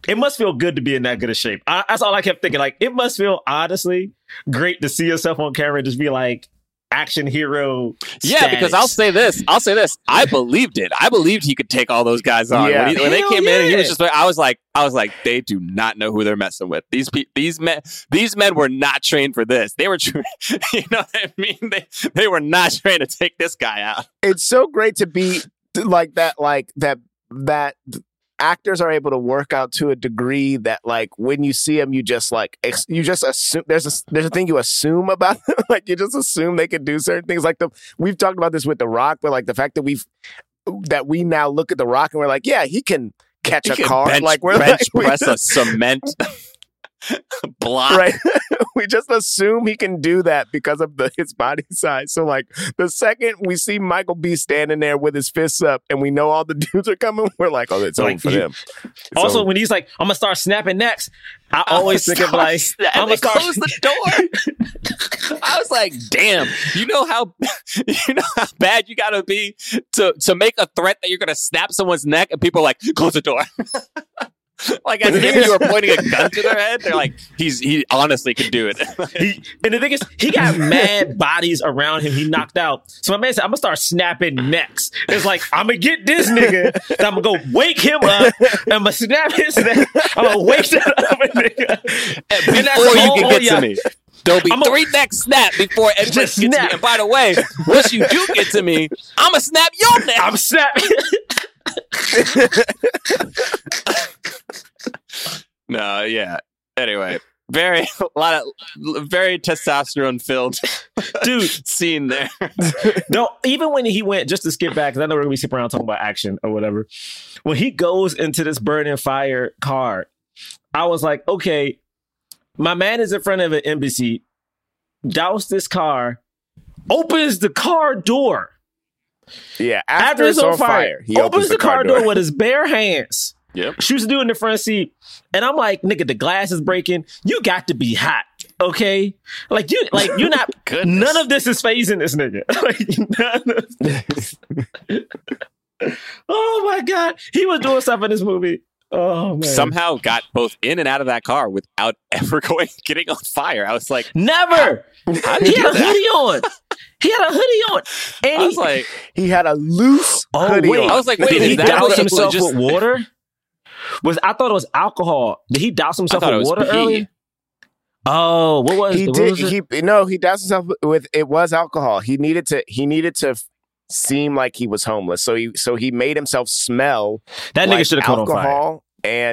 it must feel good to be in that good of shape. That's all I kept thinking. Like, it must feel honestly great to see yourself on camera and just be like action hero. Yeah, status. because I'll say this. I believed it. I believed he could take all those guys on. Yeah. When they came in, and he was yeah. just. I was like, they do not know who they're messing with. These men were not trained for this. They were, you know what I mean? They were not trained to take this guy out. It's so great to be like that actors are able to work out to a degree that, like, when you see them, you just assume there's a thing you assume about them. Like, you just assume they can do certain things. Like, we've talked about this with The Rock, but like the fact that we now look at The Rock and we're like, yeah, he can catch a car. Bench press a cement block. Right. We just assume he can do that because of his body size. So, like, the second we see Michael B standing there with his fists up and we know all the dudes are coming, we're like, oh, it's over for them. Also, when he's like, I'm gonna start snapping necks, I always think of like, I'm gonna close the door. I was like, damn, you know how bad you gotta be to make a threat that you're gonna snap someone's neck, and people are like, close the door. Like, as if you were pointing a gun to their head. They're like, he honestly could do it. And the thing is, he got mad bodies around him. He knocked out. So my man said, I'm gonna start snapping necks. It's like, I'm gonna get this nigga. I'm gonna go wake him up. I'm gonna snap his neck. I'm gonna wake that other nigga. And before you can get to me, there'll be 3 necks snapped before Ed gets to me. And by the way, once you do get to me, I'm gonna snap your neck. I'm snapping. No, yeah. Anyway, very testosterone filled dude scene there. No, even when he went, just to skip back, because I know we're gonna be skipping around talking about action or whatever. When he goes into this burning fire car, I was like, okay, my man is in front of an embassy, doused this car, opens the car door. Yeah, after it's on fire, he opens the car door with his bare hands. Yep. Shoots the dude in the front seat. And I'm like, nigga, the glass is breaking. You got to be hot. Okay? You're not none of this is phasing this nigga. Oh my God. He was doing stuff in this movie. Oh man. Somehow got both in and out of that car without ever getting on fire. I was like, never. How did he had a hoodie on. He had a hoodie on. And I was like, he had a loose hoodie on. I was like, wait, did he douse himself just with water? I thought it was alcohol. Did he douse himself with water earlier? Oh, what was he it? did? He doused himself with, it was alcohol. He needed to seem like he was homeless. So he made himself smell that like nigga should have caught on fire. Alcohol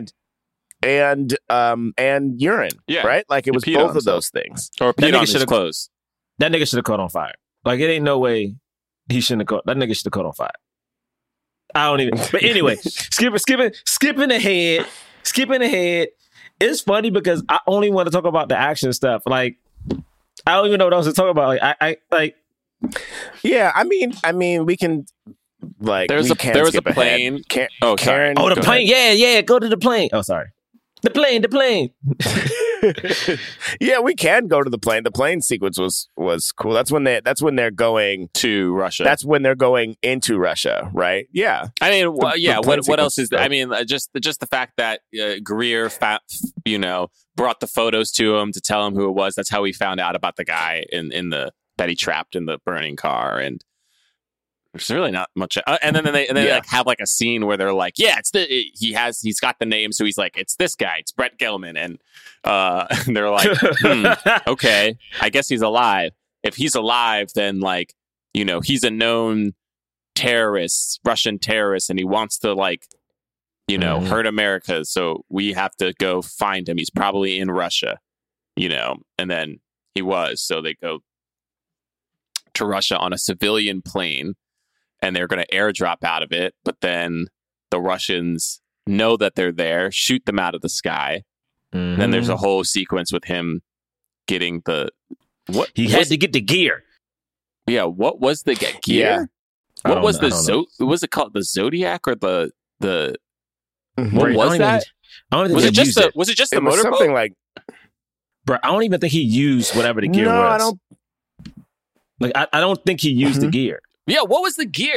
and urine. Yeah. Right? Like, it was both of those things. Or peed on his clothes. That nigga should have caught on fire. Like, it ain't no way he shouldn't have caught. That nigga should have caught on fire. I don't even. But anyway, skipping ahead. It's funny because I only want to talk about the action stuff. Like, I don't even know what else to talk about. Like, yeah. I mean, we can. Like, there was a plane. Karen. Oh, the plane. Yeah. Go to the plane. Oh, sorry. The plane. Yeah, we can go to the plane. The plane sequence was cool. That's when they're going to Russia. That's when they're going into Russia, right? Yeah. I mean, what else is there? I mean, just the fact that Greer, brought the photos to him to tell him who it was. That's how we found out about the guy that he trapped in the burning car. And there's really not much. And then they like have like a scene where they're like, yeah, he's got the name. So he's like, it's this guy. It's Brett Gelman. And they're like, okay, I guess he's alive. If he's alive, then like, he's a known terrorist, Russian terrorist, and he wants to like, hurt America. So we have to go find him. He's probably in Russia, and then he was. So they go to Russia on a civilian plane. And they're going to airdrop out of it. But then the Russians know that they're there, shoot them out of the sky. Mm-hmm. Then there's a whole sequence with him getting what he had to get the gear. Yeah, what was the gear? Yeah. What was was it called? The Zodiac or the what was that? Was it just the motorboat? Something like, bro, I don't even think he used whatever the gear was. I don't think he used the gear. Yeah, what was the gear?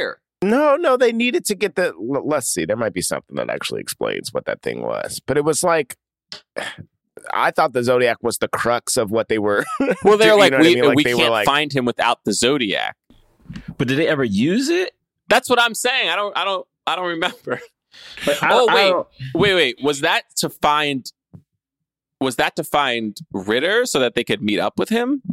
No, they needed to get the. Let's see. There might be something that actually explains what that thing was, but it was like. I thought the Zodiac was the crux of what they were. Well, they're like, we they can't find him without the Zodiac. But did they ever use it? That's what I'm saying. I don't remember. Wait. Was that to find Ritter so that they could meet up with him?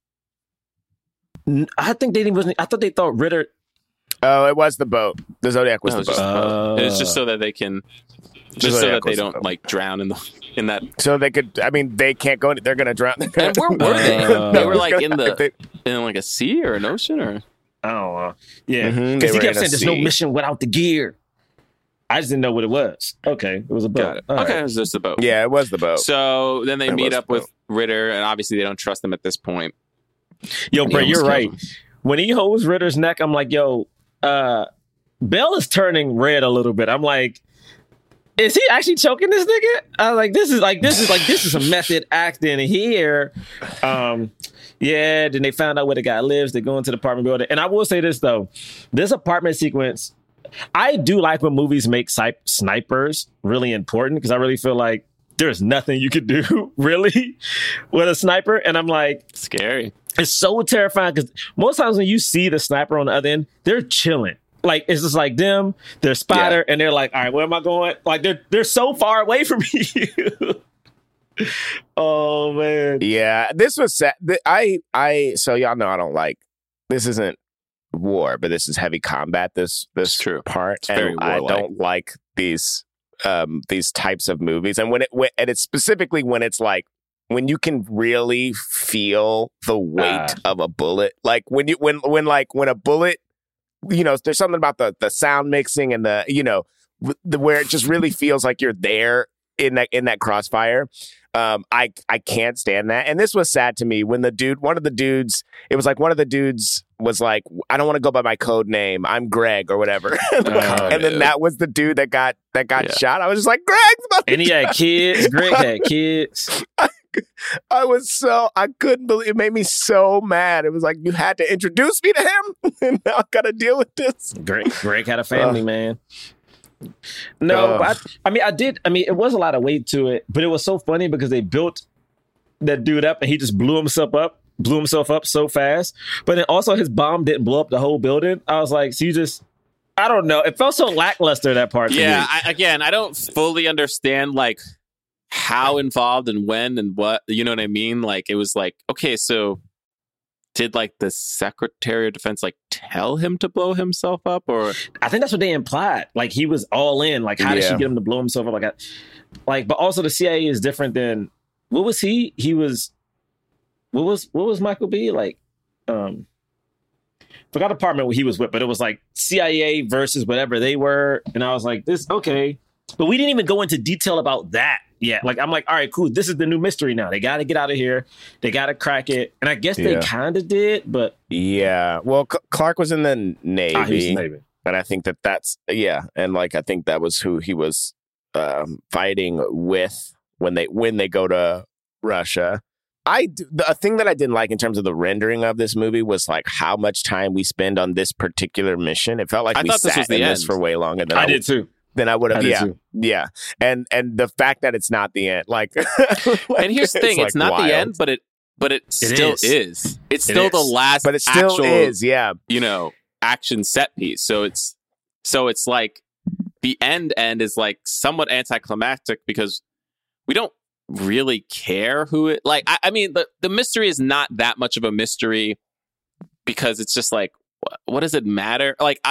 I think they didn't. I thought they thought Ritter. Oh, it was the boat. The Zodiac was the boat. It's just so that they can, just so that they don't like drown in that. So they could. I mean, they can't go. They're gonna drown. And where were they? They were like in like a sea or an ocean or. I don't know. Yeah, because he kept saying there's no mission without the gear. I just didn't know what it was. Okay, it was a boat. Got it. Okay, it was just a boat. Yeah, it was the boat. So then they meet up with Ritter, and obviously they don't trust him at this point. Yo, Brett, you're right. When he holds Ritter's neck, I'm like, yo, Bell is turning red a little bit. I'm like, is he actually choking this nigga? I was like, this is some method acting here. Yeah, then they found out where the guy lives. They go into the apartment building. And I will say this, though. This apartment sequence, I do like when movies make snipers really important because I really feel like there's nothing you could do, really, with a sniper. And I'm like... Scary. It's so terrifying because most times when you see the sniper on the other end, they're chilling. Like, it's just like them, they're Spider, and they're like, all right, where am I going? Like, they're so far away from you. Oh, man. Yeah, this was sad. So y'all know I don't like, this isn't war, but this is heavy combat, this true part. It's very I warlike. don't like these types of movies. And when it's specifically when it's like, when you can really feel the weight of a bullet, like when a bullet, you know, there's something about the sound mixing and the, you know, where it just really feels like you're there in that crossfire. I can't stand that. And this was sad to me when one of the dudes was like, I don't want to go by my code name. I'm Greg or whatever. And then that was the dude that got shot. I was just like, Greg's about to And he had kids. Greg had kids. I couldn't believe it. Made me so mad. It was like, you had to introduce me to him and now I gotta deal with this. Greg had a family, man. No, I mean, it was a lot of weight to it, but it was so funny because they built that dude up and he just blew himself up so fast. But then also his bomb didn't blow up the whole building. I was like, so I don't know. It felt so lackluster, that part. Yeah, I don't fully understand like how involved and when and what, you know what I mean? Like, it was like, okay, so did like the Secretary of Defense like tell him to blow himself up, or I think that's what they implied. Like he was all in. Like how did she get him to blow himself up? Like, but also the CIA is different than what was he? He was what was Michael B like? Forgot the department where he was with, but it was like CIA versus whatever they were, and I was like, this okay, but we didn't even go into detail about that. Yeah, like I'm like, all right, cool. This is the new mystery now. They got to get out of here. They got to crack it. And I guess they kind of did, but yeah. Well, Clark was in the Navy, he was in the Navy, and I think that's and like I think that was who he was fighting with when they go to Russia. The thing that I didn't like in terms of the rendering of this movie was like how much time we spend on this particular mission. It felt like we sat in this for way longer than I did too. Then I would have, yeah. And the fact that it's not the end, like, and here's the thing, it's not the end, but it still is. It's still the last, but it still is, yeah. You know, action set piece. So it's like the end is like somewhat anticlimactic because we don't really care who it. Like, I mean, the mystery is not that much of a mystery because it's just like, what does it matter? Like,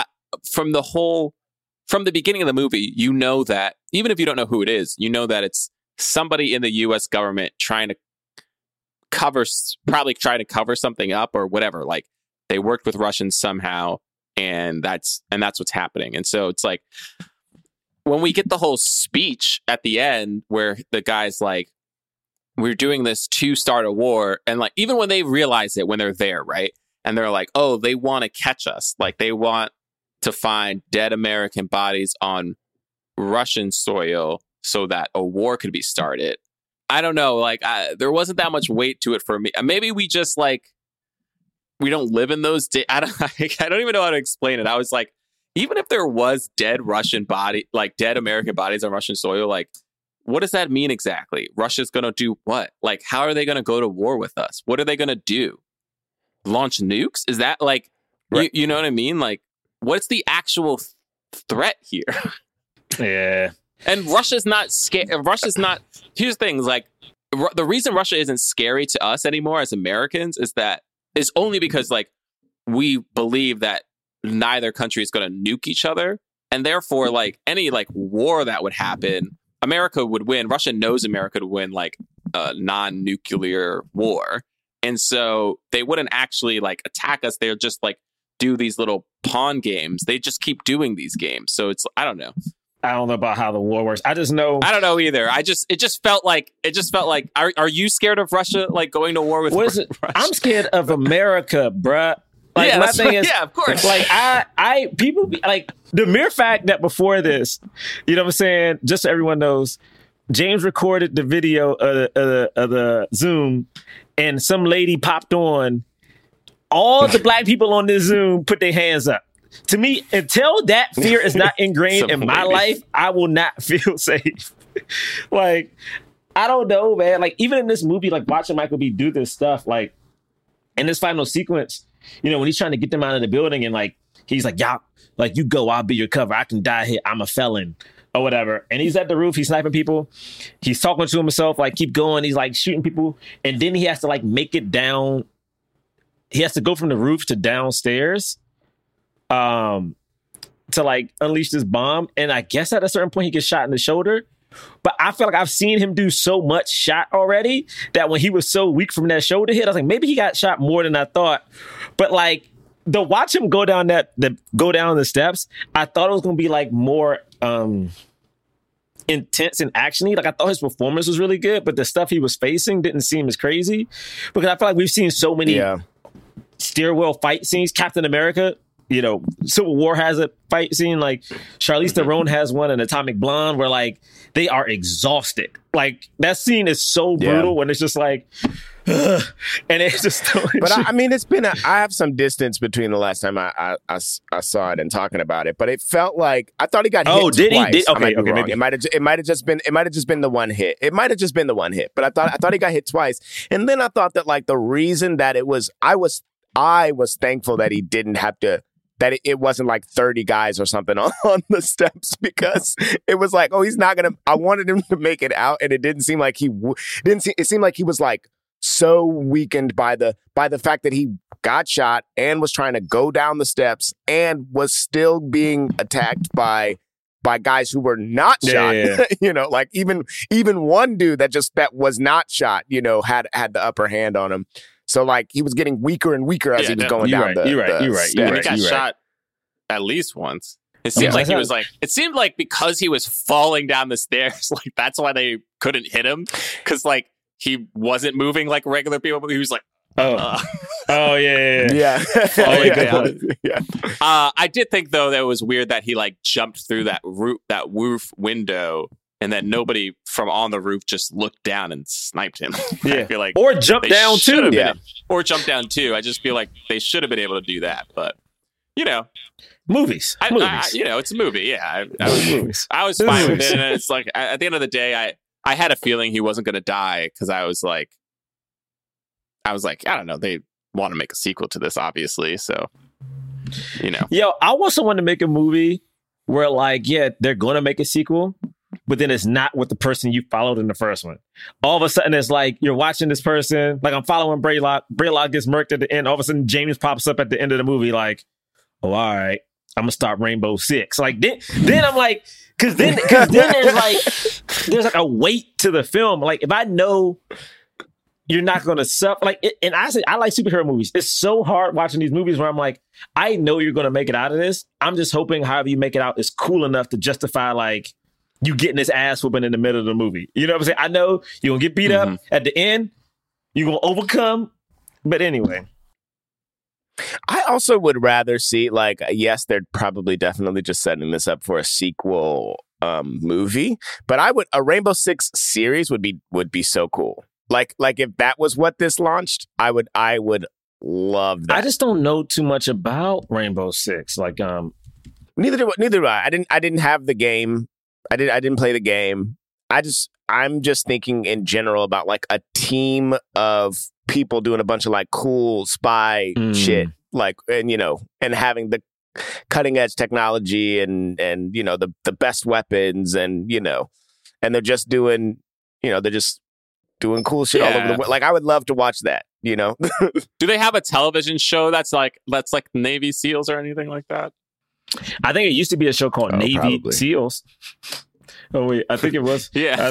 from the beginning of the movie, you know that, even if you don't know who it is, you know that it's somebody in the U.S. government trying to cover something up or whatever. Like, they worked with Russians somehow, and that's what's happening. And so it's like, when we get the whole speech at the end where the guy's like, we're doing this to start a war, and like, even when they realize it, when they're there, right? And they're like, oh, they want to catch us. Like, they want to find dead American bodies on Russian soil so that a war could be started. I don't know. Like, there wasn't that much weight to it for me. Maybe we just like, we don't live in those days. I don't even know how to explain it. I was like, even if there was dead Russian body, like dead American bodies on Russian soil, like, what does that mean exactly? Russia's going to do what? Like, how are they going to go to war with us? What are they going to do? Launch nukes? Is that like, Right. you know what I mean? Like, what's the actual threat here? Yeah. And Russia's not scared. Here's the thing, like, the reason Russia isn't scary to us anymore as Americans is only because, like, we believe that neither country is going to nuke each other. And therefore, like, any, like, war that would happen, America would win. Russia knows America would win, like, a non-nuclear war. And so they wouldn't actually, like, attack us. They'll just, like, do these little pawn games. They just keep doing these games. So it's, I don't know. I don't know about how the war works. I just know. I don't know either. It just felt like, are you scared of Russia, like, going to war with Russia? I'm scared of America, bruh. Like, yeah, my thing is, yeah, of course. Like, people be like, the mere fact that before this, you know what I'm saying? Just so everyone knows, James recorded the video of the Zoom, and some lady popped on. All the black people on this Zoom put their hands up. To me, until that fear is not ingrained in my life, I will not feel safe. Like, I don't know, man. Like, even in this movie, like, watching Michael B. do this stuff, like, in this final sequence, you know, when he's trying to get them out of the building and, like, he's like, y'all, like, you go, I'll be your cover. I can die here. I'm a felon or whatever. And he's at the roof. He's sniping people. He's talking to himself, like, keep going. He's, like, shooting people. And then he has to, like, make it down. He has to go from the roof to downstairs to, like, unleash this bomb. And I guess at a certain point he gets shot in the shoulder. But I feel like I've seen him do so much shot already that when he was so weak from that shoulder hit, I was like, maybe he got shot more than I thought. But, like, to watch him go down the steps, I thought it was going to be, like, more intense and actiony. Like, I thought his performance was really good, but the stuff he was facing didn't seem as crazy. Because I feel like we've seen so many stairwell fight scenes. Captain America, you know, Civil War has a fight scene. Like, Charlize Theron has one in Atomic Blonde where, like, they are exhausted. Like, that scene is so brutal when it's just like, ugh, and it's just. But I mean, I have some distance between the last time I saw it and talking about it. But it felt like I thought he got hit. Oh, did twice. he? Okay, maybe. It might have just been the one hit. It might have just been the one hit. But I thought he got hit twice. And then I thought that, like, the reason that I was thankful that he didn't have to. That it wasn't like 30 guys or something on the steps, because it was like, oh, he's not going to, I wanted him to make it out. And it didn't seem like it seemed like he was, like, so weakened by the fact that he got shot and was trying to go down the steps and was still being attacked by guys who were not shot. Yeah. You know, like even one dude that was not shot, you know, had the upper hand on him. So, like, he was getting weaker and weaker as he was going down the steps. He got shot at least once. It seemed like he was like, it seemed like because he was falling down the stairs, like, that's why they couldn't hit him. Because, like, he wasn't moving like regular people, but he was like, yeah. I did think, though, that it was weird that he, like, jumped through that roof window, and that nobody from on the roof just looked down and sniped him. I feel like, or jumped down too. Or jumped down too. I just feel like they should have been able to do that, but, you know, movies. You know, it's a movie. Yeah, I was fine with it. And it's like, at the end of the day, I had a feeling he wasn't going to die, because I was like, I don't know. They want to make a sequel to this, obviously. So, you know, yo, I want someone to make a movie where, like, yeah, they're going to make a sequel, but then it's not with the person you followed in the first one. All of a sudden, it's like you're watching this person. Like, I'm following Braylock. Braylock gets murked at the end. All of a sudden, James pops up at the end of the movie. Like, oh, all right, I'm gonna start Rainbow Six. Like, then I'm like, because then there's like a weight to the film. Like, if I know you're not gonna suffer, like, and I like superhero movies. It's so hard watching these movies where I'm like, I know you're gonna make it out of this. I'm just hoping, however you make it out, is cool enough to justify, like, you getting this ass whooping in the middle of the movie. You know what I'm saying? I know you're going to get beat up at the end. You're going to overcome. But anyway. I also would rather see, like, yes, they're probably definitely just setting this up for a sequel movie. But a Rainbow Six series would be so cool. Like if that was what this launched, I would love that. I just don't know too much about Rainbow Six. Like, Neither do I. I didn't have the game. I didn't play the game. I'm just thinking in general about like a team of people doing a bunch of like cool spy shit, like, and and having the cutting edge technology and the best weapons and and they're just doing cool shit all over the world. Like I would love to watch that. Do they have a television show that's like Navy SEALs or anything like that? I think it used to be a show called Navy SEALs. Oh wait, I think it was. Yeah,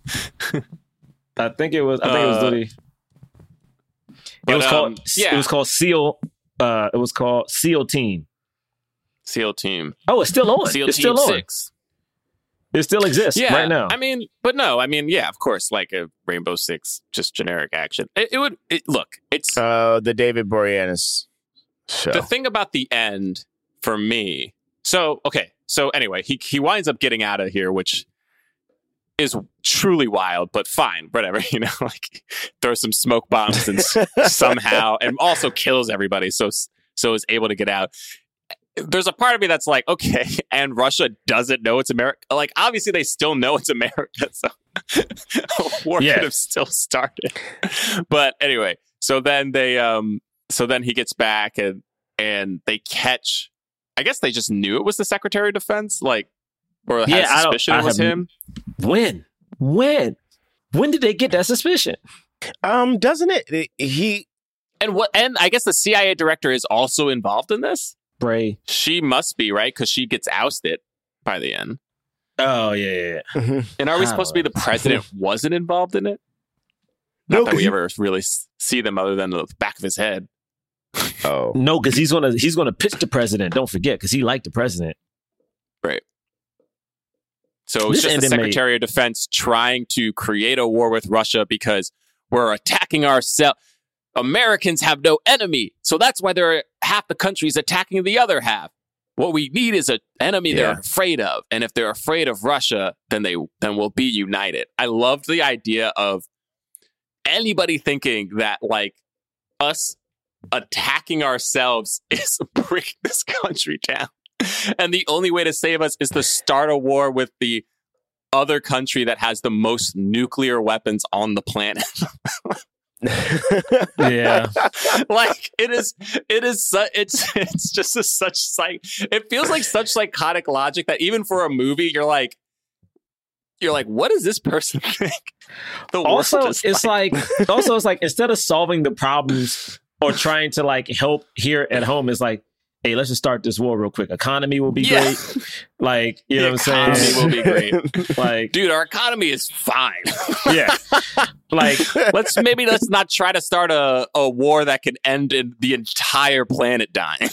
I think it was literally. It was called. It was called SEAL. It was called SEAL Team. SEAL Team. Oh, it's still on. SEAL it's Team still on. 6. It still exists right now. I mean, yeah, of course, like a Rainbow Six, just generic action. Look, it's the David Boreanaz show. The thing about the end for me. So anyway, he winds up getting out of here, which is truly wild, but fine, whatever, like throw some smoke bombs and somehow, and also kills everybody. So is able to get out. There's a part of me that's like, okay, and Russia doesn't know it's America. Like, obviously they still know it's America, so a war could have still started. But anyway, so then he gets back and they catch. I guess they just knew it was the Secretary of Defense, like, or had suspicion it was him. When did they get that suspicion? Doesn't it? And I guess the CIA director is also involved in this. Bray. She must be, right? Because she gets ousted by the end. Oh yeah. And are we supposed to be the president wasn't involved in it? Not that we ever really see them other than the back of his head. Oh no, because he's gonna pitch the president. Don't forget, because he liked the president. Right. So it's just the Secretary of Defense trying to create a war with Russia because we're attacking ourselves. Americans have no enemy, so that's why half the country's attacking the other half. What we need is an enemy they're afraid of, and if they're afraid of Russia, then we'll be united. I loved the idea of anybody thinking that like us attacking ourselves is breaking this country down, and the only way to save us is to start a war with the other country that has the most nuclear weapons on the planet. Yeah, like it's just it feels like such psychotic logic that even for a movie you're like what does this person think? It's like instead of solving the problems or trying to like help here at home, it's like, hey, let's just start this war real quick. Economy will be great. Like, you know what I'm saying? Economy will be great. Like, dude, our economy is fine. Yeah. Like, let's not try to start a war that can end in the entire planet dying.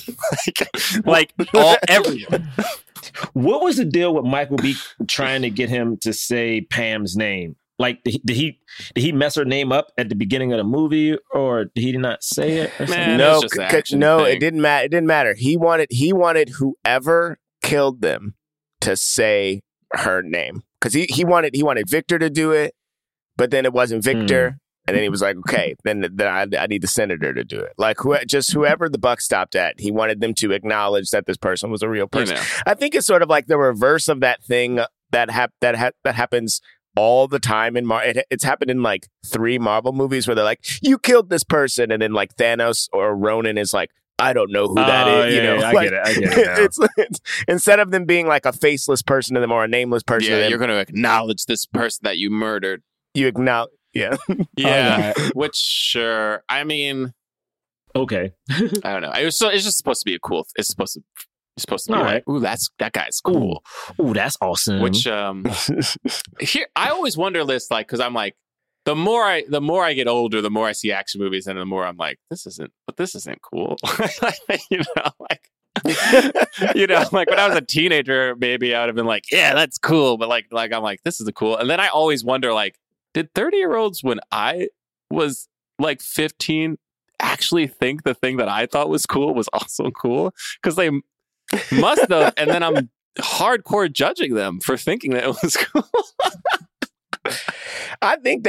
Everyone. What was the deal with Michael B trying to get him to say Pam's name? Like, did he mess her name up at the beginning of the movie, or did he not say it? No, it didn't matter. It didn't matter. He wanted whoever killed them to say her name because he wanted Victor to do it, but then it wasn't Victor, and then he was like, okay, then I need the senator to do it. Like whoever the buck stopped at, he wanted them to acknowledge that this person was a real person. I think it's sort of like the reverse of that thing that happens all the time in it's happened in like 3 Marvel movies where they're like, you killed this person, and then like Thanos or Ronan is like, I don't know who that is. I get it. It's instead of them being like a faceless person to them or a nameless person, you're going to acknowledge this person that you murdered. You acknowledge, yeah. Which sure, I mean, okay. I don't know. It's just supposed to be a cool. It's supposed to be like, ooh, that guy's cool. Ooh, that's awesome. Which here I always wonder this, like, because I'm like, the more I get older, the more I see action movies, and the more I'm like, this isn't cool. Like when I was a teenager, maybe I would have been like, yeah, that's cool, but like I'm like, this is cool. And then I always wonder, like, did 30-year-olds when I was like 15 actually think the thing that I thought was cool was also cool? Because they must have, and then I'm hardcore judging them for thinking that it was cool. I think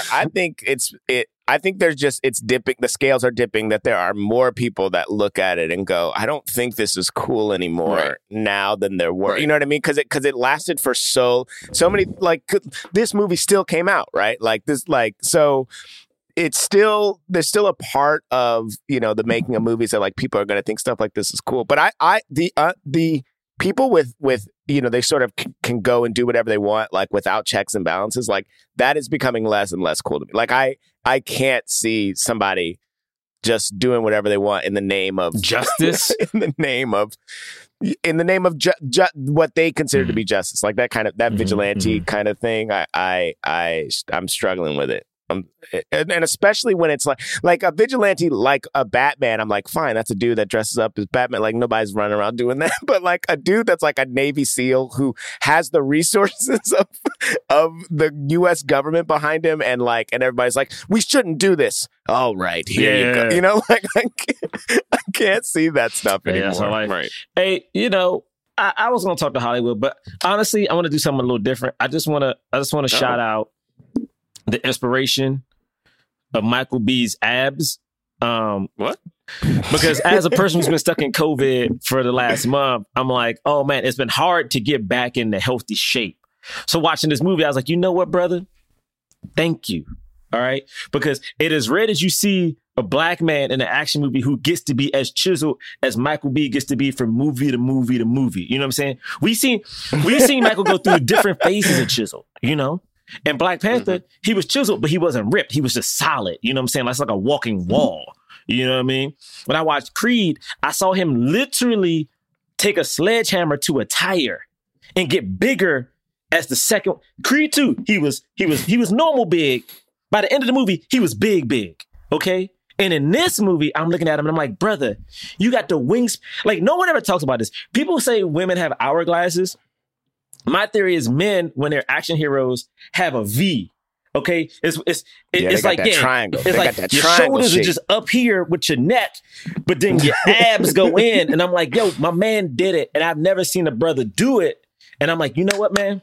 there's just, it's dipping. The scales are dipping, that there are more people that look at it and go, I don't think this is cool anymore now than there were. Right. You know what I mean? Because it lasted for so many, like, this movie still came out, right? Like this, like, so it's still, there's still a part of, you know, the making of movies that like people are going to think stuff like this is cool. But the people with, you know, they sort of can go and do whatever they want, like without checks and balances, like that is becoming less and less cool to me. Like I can't see somebody just doing whatever they want in the name of justice, in the name of what they consider to be justice, like that kind of vigilante kind of thing. I'm struggling with it. And especially when it's like a vigilante, like a Batman, I'm like, fine, that's a dude that dresses up as Batman. Like nobody's running around doing that. But like a dude that's like a Navy SEAL who has the resources of the U.S. government behind him, and everybody's like, we shouldn't do this. All right, here you go. You know, like I can't see that stuff anymore. So like, Right. Hey, you know, I was going to talk to Hollywood, but honestly, I want to do something a little different. I just want to shout out the inspiration of Michael B's abs. What? Because as a person who's been stuck in COVID for the last month, I'm like, oh man, it's been hard to get back into healthy shape. So watching this movie, I was like, you know what, brother? Thank you. All right. Because it is rare that you see a black man in an action movie who gets to be as chiseled as Michael B gets to be from movie to movie to movie. You know what I'm saying? We've seen Michael go through different phases of chisel, you know? In Black Panther, he was chiseled, but he wasn't ripped. He was just solid. You know what I'm saying? That's like a walking wall. You know what I mean? When I watched Creed, I saw him literally take a sledgehammer to a tire and get bigger as the second. Creed 2, he was normal big. By the end of the movie, he was big. Okay? And in this movie, I'm looking at him and I'm like, brother, you got the wings. Like, no one ever talks about this. People say women have hourglasses. My theory is men, when they're action heroes, have a V. Okay, it's like triangle. It's like your shoulders are just up here with your neck, but then your abs go in. And I'm like, yo, my man did it, and I've never seen a brother do it. And I'm like, you know what, man?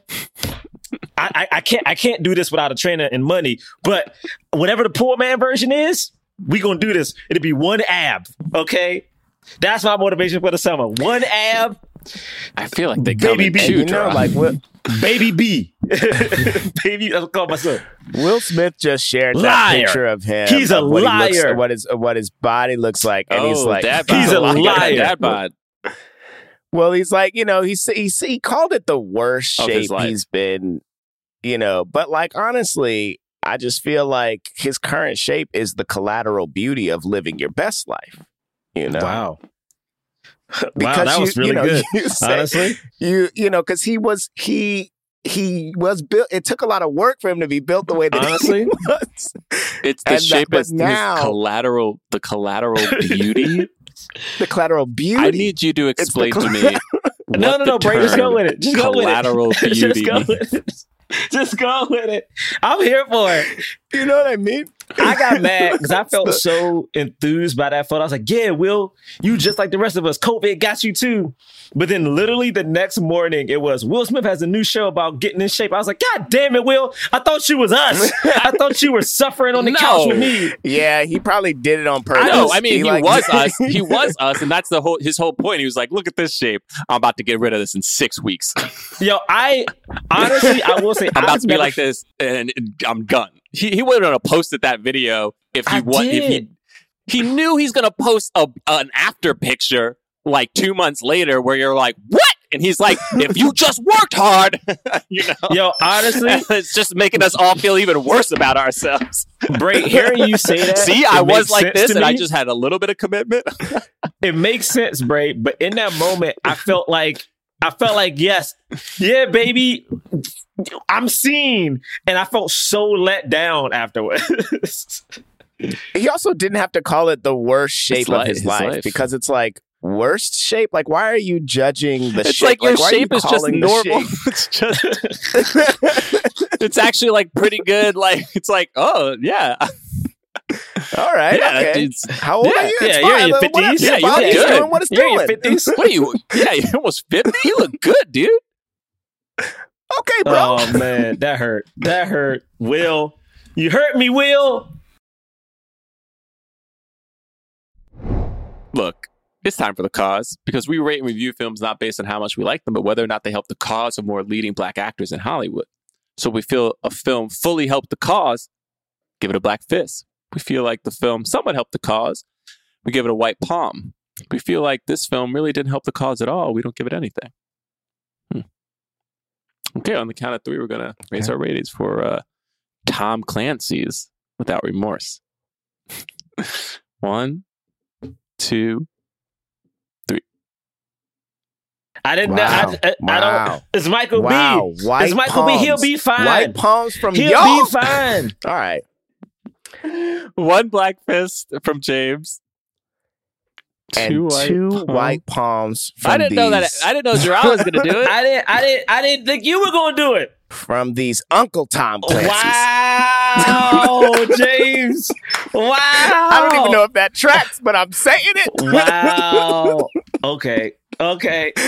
I can't do this without a trainer and money. But whatever the poor man version is, we gonna do this. It'll be one ab. Okay, that's my motivation for the summer. One ab. I feel like they come Baby in B, two you know, drops. like what? Baby B. Baby, I'll call myself. Will Smith just shared that Liar. picture of him. He's a of what liar. He looks, what his body looks like, and he's like, dad he's bod. a He got that liar. dad bod. well, he's like, you know, he called it the worst Of his shape life. he's been, you know, but like honestly, I just feel like his current shape is the collateral beauty of living your best life. You know, Wow. because Wow, that was really good. You say, Honestly, you know, because he was built. It took a lot of work for him to be built the way that Honestly? he was. It's the And shape but as now- his collateral beauty. The collateral beauty. I need you to explain to me. no, Bray, just go with it. Just go with it. Collateral beauty. Just go with it. Just go with it. I'm here for it. You know what I mean? I got mad because I felt so enthused by that photo. I was like, yeah, Will, you just like the rest of us. COVID got you too. But then literally the next morning, it was Will Smith has a new show about getting in shape. I was like, God damn it, Will. I thought you was us. I thought you were suffering on the couch with me. Yeah, he probably did it on purpose. No, I mean, he like- was us. He was us, and that's his whole point. He was like, "Look at this shape. I'm about to get rid of this in 6 weeks. Yo, I honestly, I will say, I'm about I've to be never- like this, and I'm done." He wouldn't have posted that video if he I was. If did. he knew he's gonna post an after picture like 2 months later, where you're like, "What?" And he's like, "If you just worked hard, you know." Yo, honestly, It's just making us all feel even worse about ourselves. Bray, hearing you say that, See, it I was makes like sense this, to and I me. just had a little bit of commitment. It makes sense, Bray. But in that moment, I felt like, yes, yeah, baby, I'm seen. And I felt so let down afterwards. He also didn't have to call it the worst shape of his his life life. because it's like worst shape. Like, why are you judging the It's shape? like your why are you shape is just calling the normal. shape? It's just, it's actually like pretty good. Like, it's like, oh yeah, All right, Yeah, that okay. dude's- How old are you? Yeah, It's you're in fine. your Whatever. 50s. Your Yeah, you body's look good. doing what it's You're in doing. your 50s. what are you? Yeah, you're almost 50. You look good, dude. Okay, bro. Oh man, that hurt. That hurt. Will, you hurt me, Will. Look, it's time for the cause, because we rate and review films not based on how much we like them, but whether or not they help the cause of more leading black actors in Hollywood. So we feel a film fully helped the cause, give it a black fist. We feel like the film somewhat helped the cause, we give it a white palm. We feel like this film really didn't help the cause at all, we don't give it anything. Okay, on the count of 3, we're going to raise our ratings for Tom Clancy's Without Remorse. 1, 2, 3. I didn't know. I don't. It's Michael B. White It's Michael palms. B. He'll be fine. White palms from He'll y'all. be fine. All right. 1 black fist from James. And two white palms from I didn't know that. I didn't know Gerard was going to do it. I didn't think you were going to do it. From these Uncle Tom Clancy's. Wow, James. Wow. I don't even know if that tracks, but I'm saying it. Wow. Okay. Wow.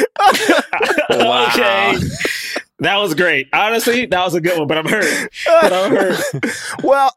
Okay. That was great. Honestly, that was a good one, but I'm hurt. Well,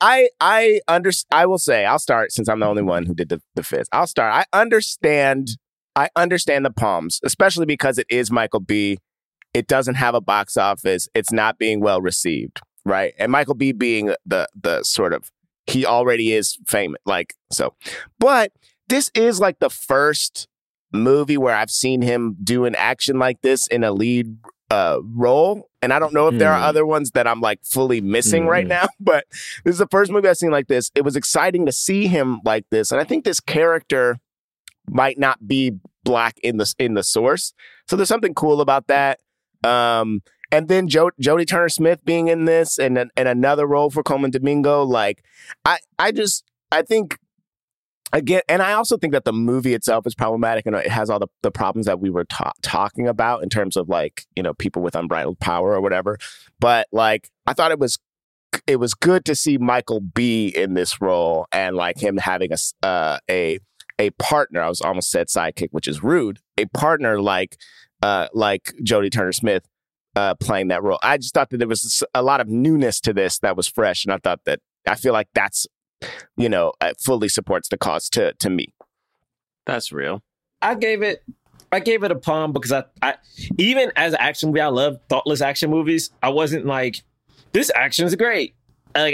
I will say, I'll start since I'm the only one who did the fist. I'll start. I understand the palms, especially because it is Michael B. It doesn't have a box office. It's not being well received, right? And Michael B. being the sort of, he already is famous, like, so. But this is like the first movie where I've seen him do an action like this in a lead role. And I don't know if there are other ones that I'm like fully missing right now, but this is the first movie I've seen like this. It was exciting to see him like this. And I think this character might not be black in the source. So there's something cool about that. And then Jodie Turner-Smith being in this and another role for Coleman Domingo. Like, I think, again, and I also think that the movie itself is problematic and it has all the problems that we were talking about in terms of, like, you know, people with unbridled power or whatever. But, like, I thought it was good to see Michael B. in this role and, like, him having a partner. I was almost said sidekick, which is rude. A partner like Jodie Turner-Smith playing that role. I just thought that there was a lot of newness to this that was fresh, and I feel like that's, you know, fully supports the cause to me. That's real. I gave it a palm because I even as an action movie, I love thoughtless action movies. I wasn't like, this action is great. Like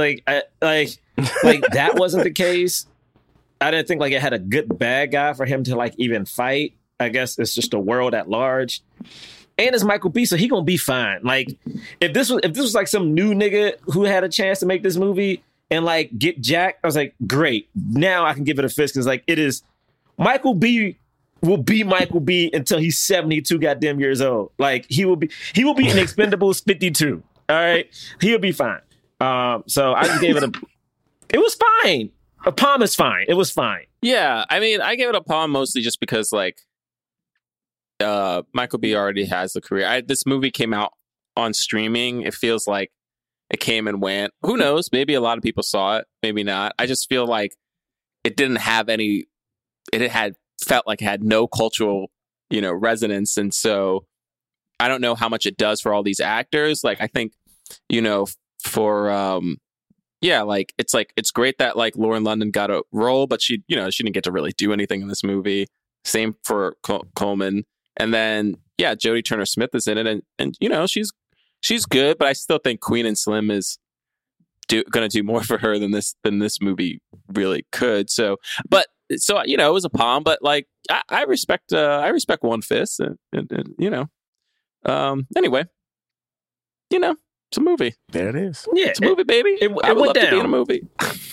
that wasn't the case. I didn't think like it had a good bad guy for him to like even fight. I guess it's just the world at large. And it's Michael B, so he gonna be fine. Like, if this was like some new nigga who had a chance to make this movie and like get jacked, I was like, great. Now I can give it a fist because like it is Michael B will be Michael B until he's 72 goddamn years old. Like he will be in Expendables 52. All right, he'll be fine. So I just gave it it was fine. A palm is fine. It was fine. Yeah, I mean, I gave it a palm mostly just because like Michael B already has the career. This movie came out on streaming. It feels like it came and went. Who knows? Maybe a lot of people saw it. Maybe not. I just feel like it didn't have any. Felt like it had no cultural, you know, resonance, and so I don't know how much it does for all these actors. Like, I think, you know, for yeah, like it's great that like Lauren London got a role, but she didn't get to really do anything in this movie. Same for Coleman. And then, yeah, Jodie Turner-Smith is in it, and you know, she's good, but I still think Queen and Slim is going to do more for her than this movie really could. So you know, it was a palm, but like I respect One Fist, and you know, anyway, you know, it's a movie. There it is. Yeah, it's a movie, baby. It I would went love down. to be in a movie.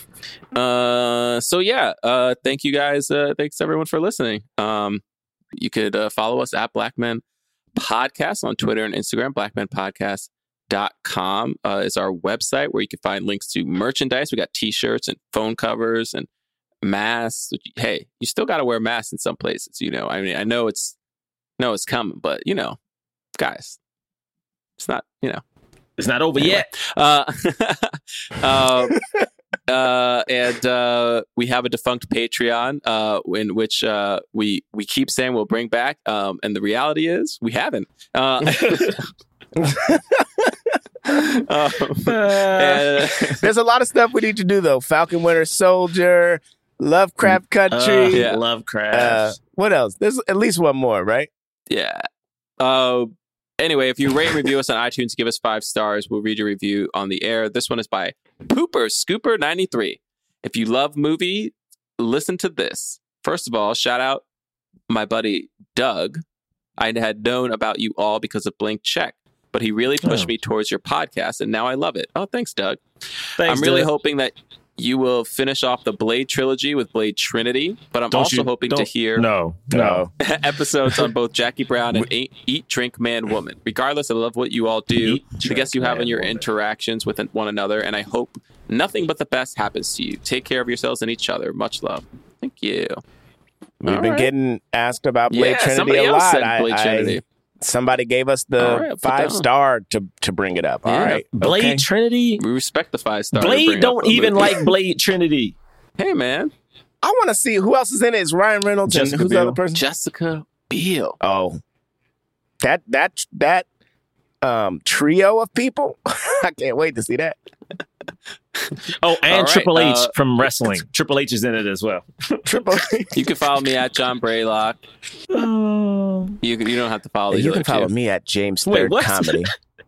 So yeah, thank you guys. Thanks everyone for listening. You could follow us at Black Men Podcast on Twitter and Instagram. BlackmenPodcast.com is our website where you can find links to merchandise. We got t-shirts and phone covers and masks. Hey, you still got to wear masks in some places. You know, I mean, I know it's coming, but you know, guys, it's not. You know, it's not over yet. And we have a defunct Patreon in which we keep saying we'll bring back, and the reality is we haven't. There's a lot of stuff we need to do, though. Falcon Winter Soldier, Lovecraft Country. Yeah. Lovecraft. What else? There's at least one more, right? Yeah. Anyway, if you rate and review us on iTunes, give us 5 stars. We'll read your review on the air. This one is by Pooper Scooper 93. If you love movie, listen to this. First of all, shout out my buddy Doug. I had known about you all because of Blank Check, but he really pushed me towards your podcast, and now I love it. Oh, thanks, Doug. Thanks, I'm really Doug. hoping that you will finish off the Blade trilogy with Blade Trinity, but I'm also hoping to hear No. episodes on both Jackie Brown and Eat, Drink, Man, Woman. Regardless, I love what you all do, the guests you have in your interactions with one another, and I hope nothing but the best happens to you. Take care of yourselves and each other. Much love. Thank you. We've been getting asked about Blade Trinity somebody a else lot. said Blade Trinity. Somebody gave us the 5-star to bring it up. All right. Blade Okay. Trinity. We respect the 5-star. Blade don't even like Blade Trinity. Hey, man. I want to see who else is in it. Is Ryan Reynolds Jessica and who's the Biel. other person? Jessica Biel. Oh, that trio of people. I can't wait to see that. Oh, and All right, Triple H from wrestling. Triple H is in it as well. Triple. You can follow me at John Braylock. You don't have to follow these You other can follow two. me at James Wait, Third what? Comedy.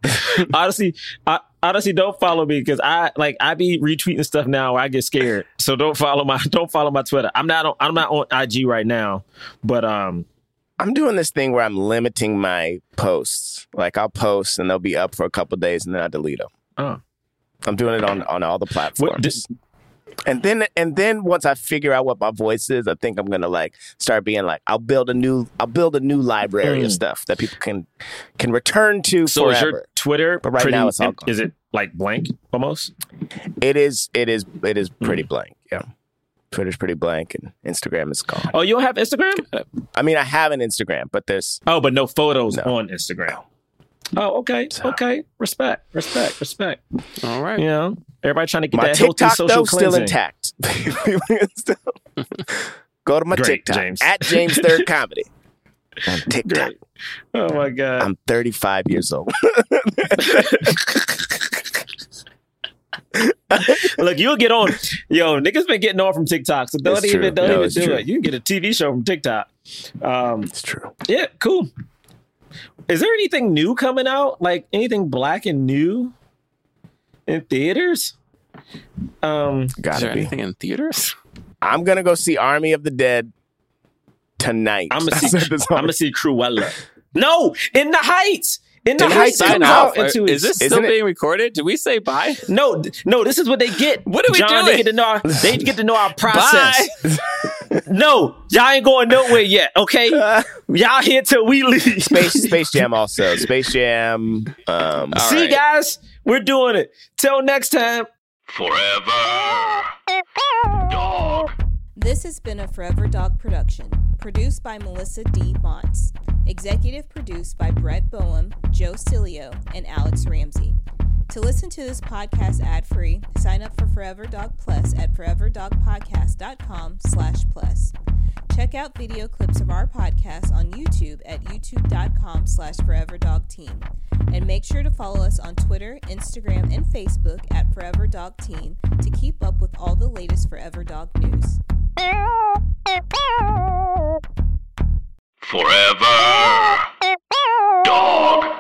Honestly, don't follow me because I be retweeting stuff now where I get scared. So don't follow my Twitter. I'm not on IG right now, but I'm doing this thing where I'm limiting my posts. Like I'll post and they'll be up for a couple days and then I delete them. Oh. I'm doing it on all the platforms. And then once I figure out what my voice is, I think I'm gonna like start being like I'll build a new library of stuff that people can return to so forever. is your Twitter? But right now it's all gone. Is it like blank almost? It is pretty blank. Yeah, Twitter's pretty blank and Instagram is gone. Oh, you don't have Instagram? I mean, I have an Instagram, but there's but no photos No. on Instagram. Oh, okay, okay. Respect. All right. You know, everybody trying to get my that healthy TikTok social though still cleansing. intact. Go to my Great, TikTok James. at James Third Comedy on TikTok. Great. Oh my god. I'm 35 years old. Look, you'll get on. Yo, niggas been getting on from TikTok, so don't It's even true. No, it's do true. it. You can get a TV show from TikTok. It's true. Yeah, cool. Is there anything new coming out? Like anything black and new in theaters? Is Gotta there be. anything in theaters? I'm gonna go see Army of the Dead tonight. I'm I said this already. gonna see Cruella. No, In the Heights. In the In the Heights. Heights Come is out out. in 2 Is weeks. this still Isn't it? being recorded? Did we say bye? No, this is what they get. What are we John, doing? They get to know our process. No, y'all ain't going nowhere yet, okay? Y'all here till we leave. Space Jam also. Space Jam. See, right. guys, we're doing it. Till next time. Forever Dog. This has been a Forever Dog production, produced by Melissa D. Montz, executive produced by Brett Boehm, Joe Cilio, and Alex Ramsey. To listen to this podcast ad-free, sign up for Forever Dog Plus at foreverdogpodcast.com/plus. Check out video clips of our podcast on YouTube at youtube.com/foreverdogteam. And make sure to follow us on Twitter, Instagram, and Facebook at Forever Dog Team to keep up with all the latest Forever Dog news. Forever Dog.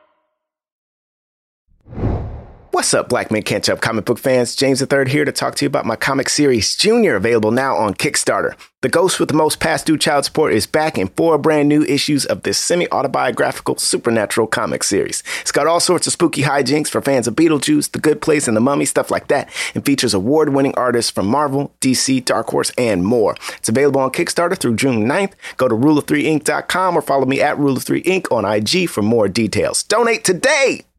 What's up, Black Men Can't Jump comic book fans? James III here to talk to you about my comic series, Junior, available now on Kickstarter. The ghost with the most past due child support is back in 4 brand new issues of this semi-autobiographical supernatural comic series. It's got all sorts of spooky hijinks for fans of Beetlejuice, The Good Place, and The Mummy, stuff like that, and features award-winning artists from Marvel, DC, Dark Horse, and more. It's available on Kickstarter through June 9th. Go to rule3inc.com or follow me at Rule of 3 Inc. on IG for more details. Donate today!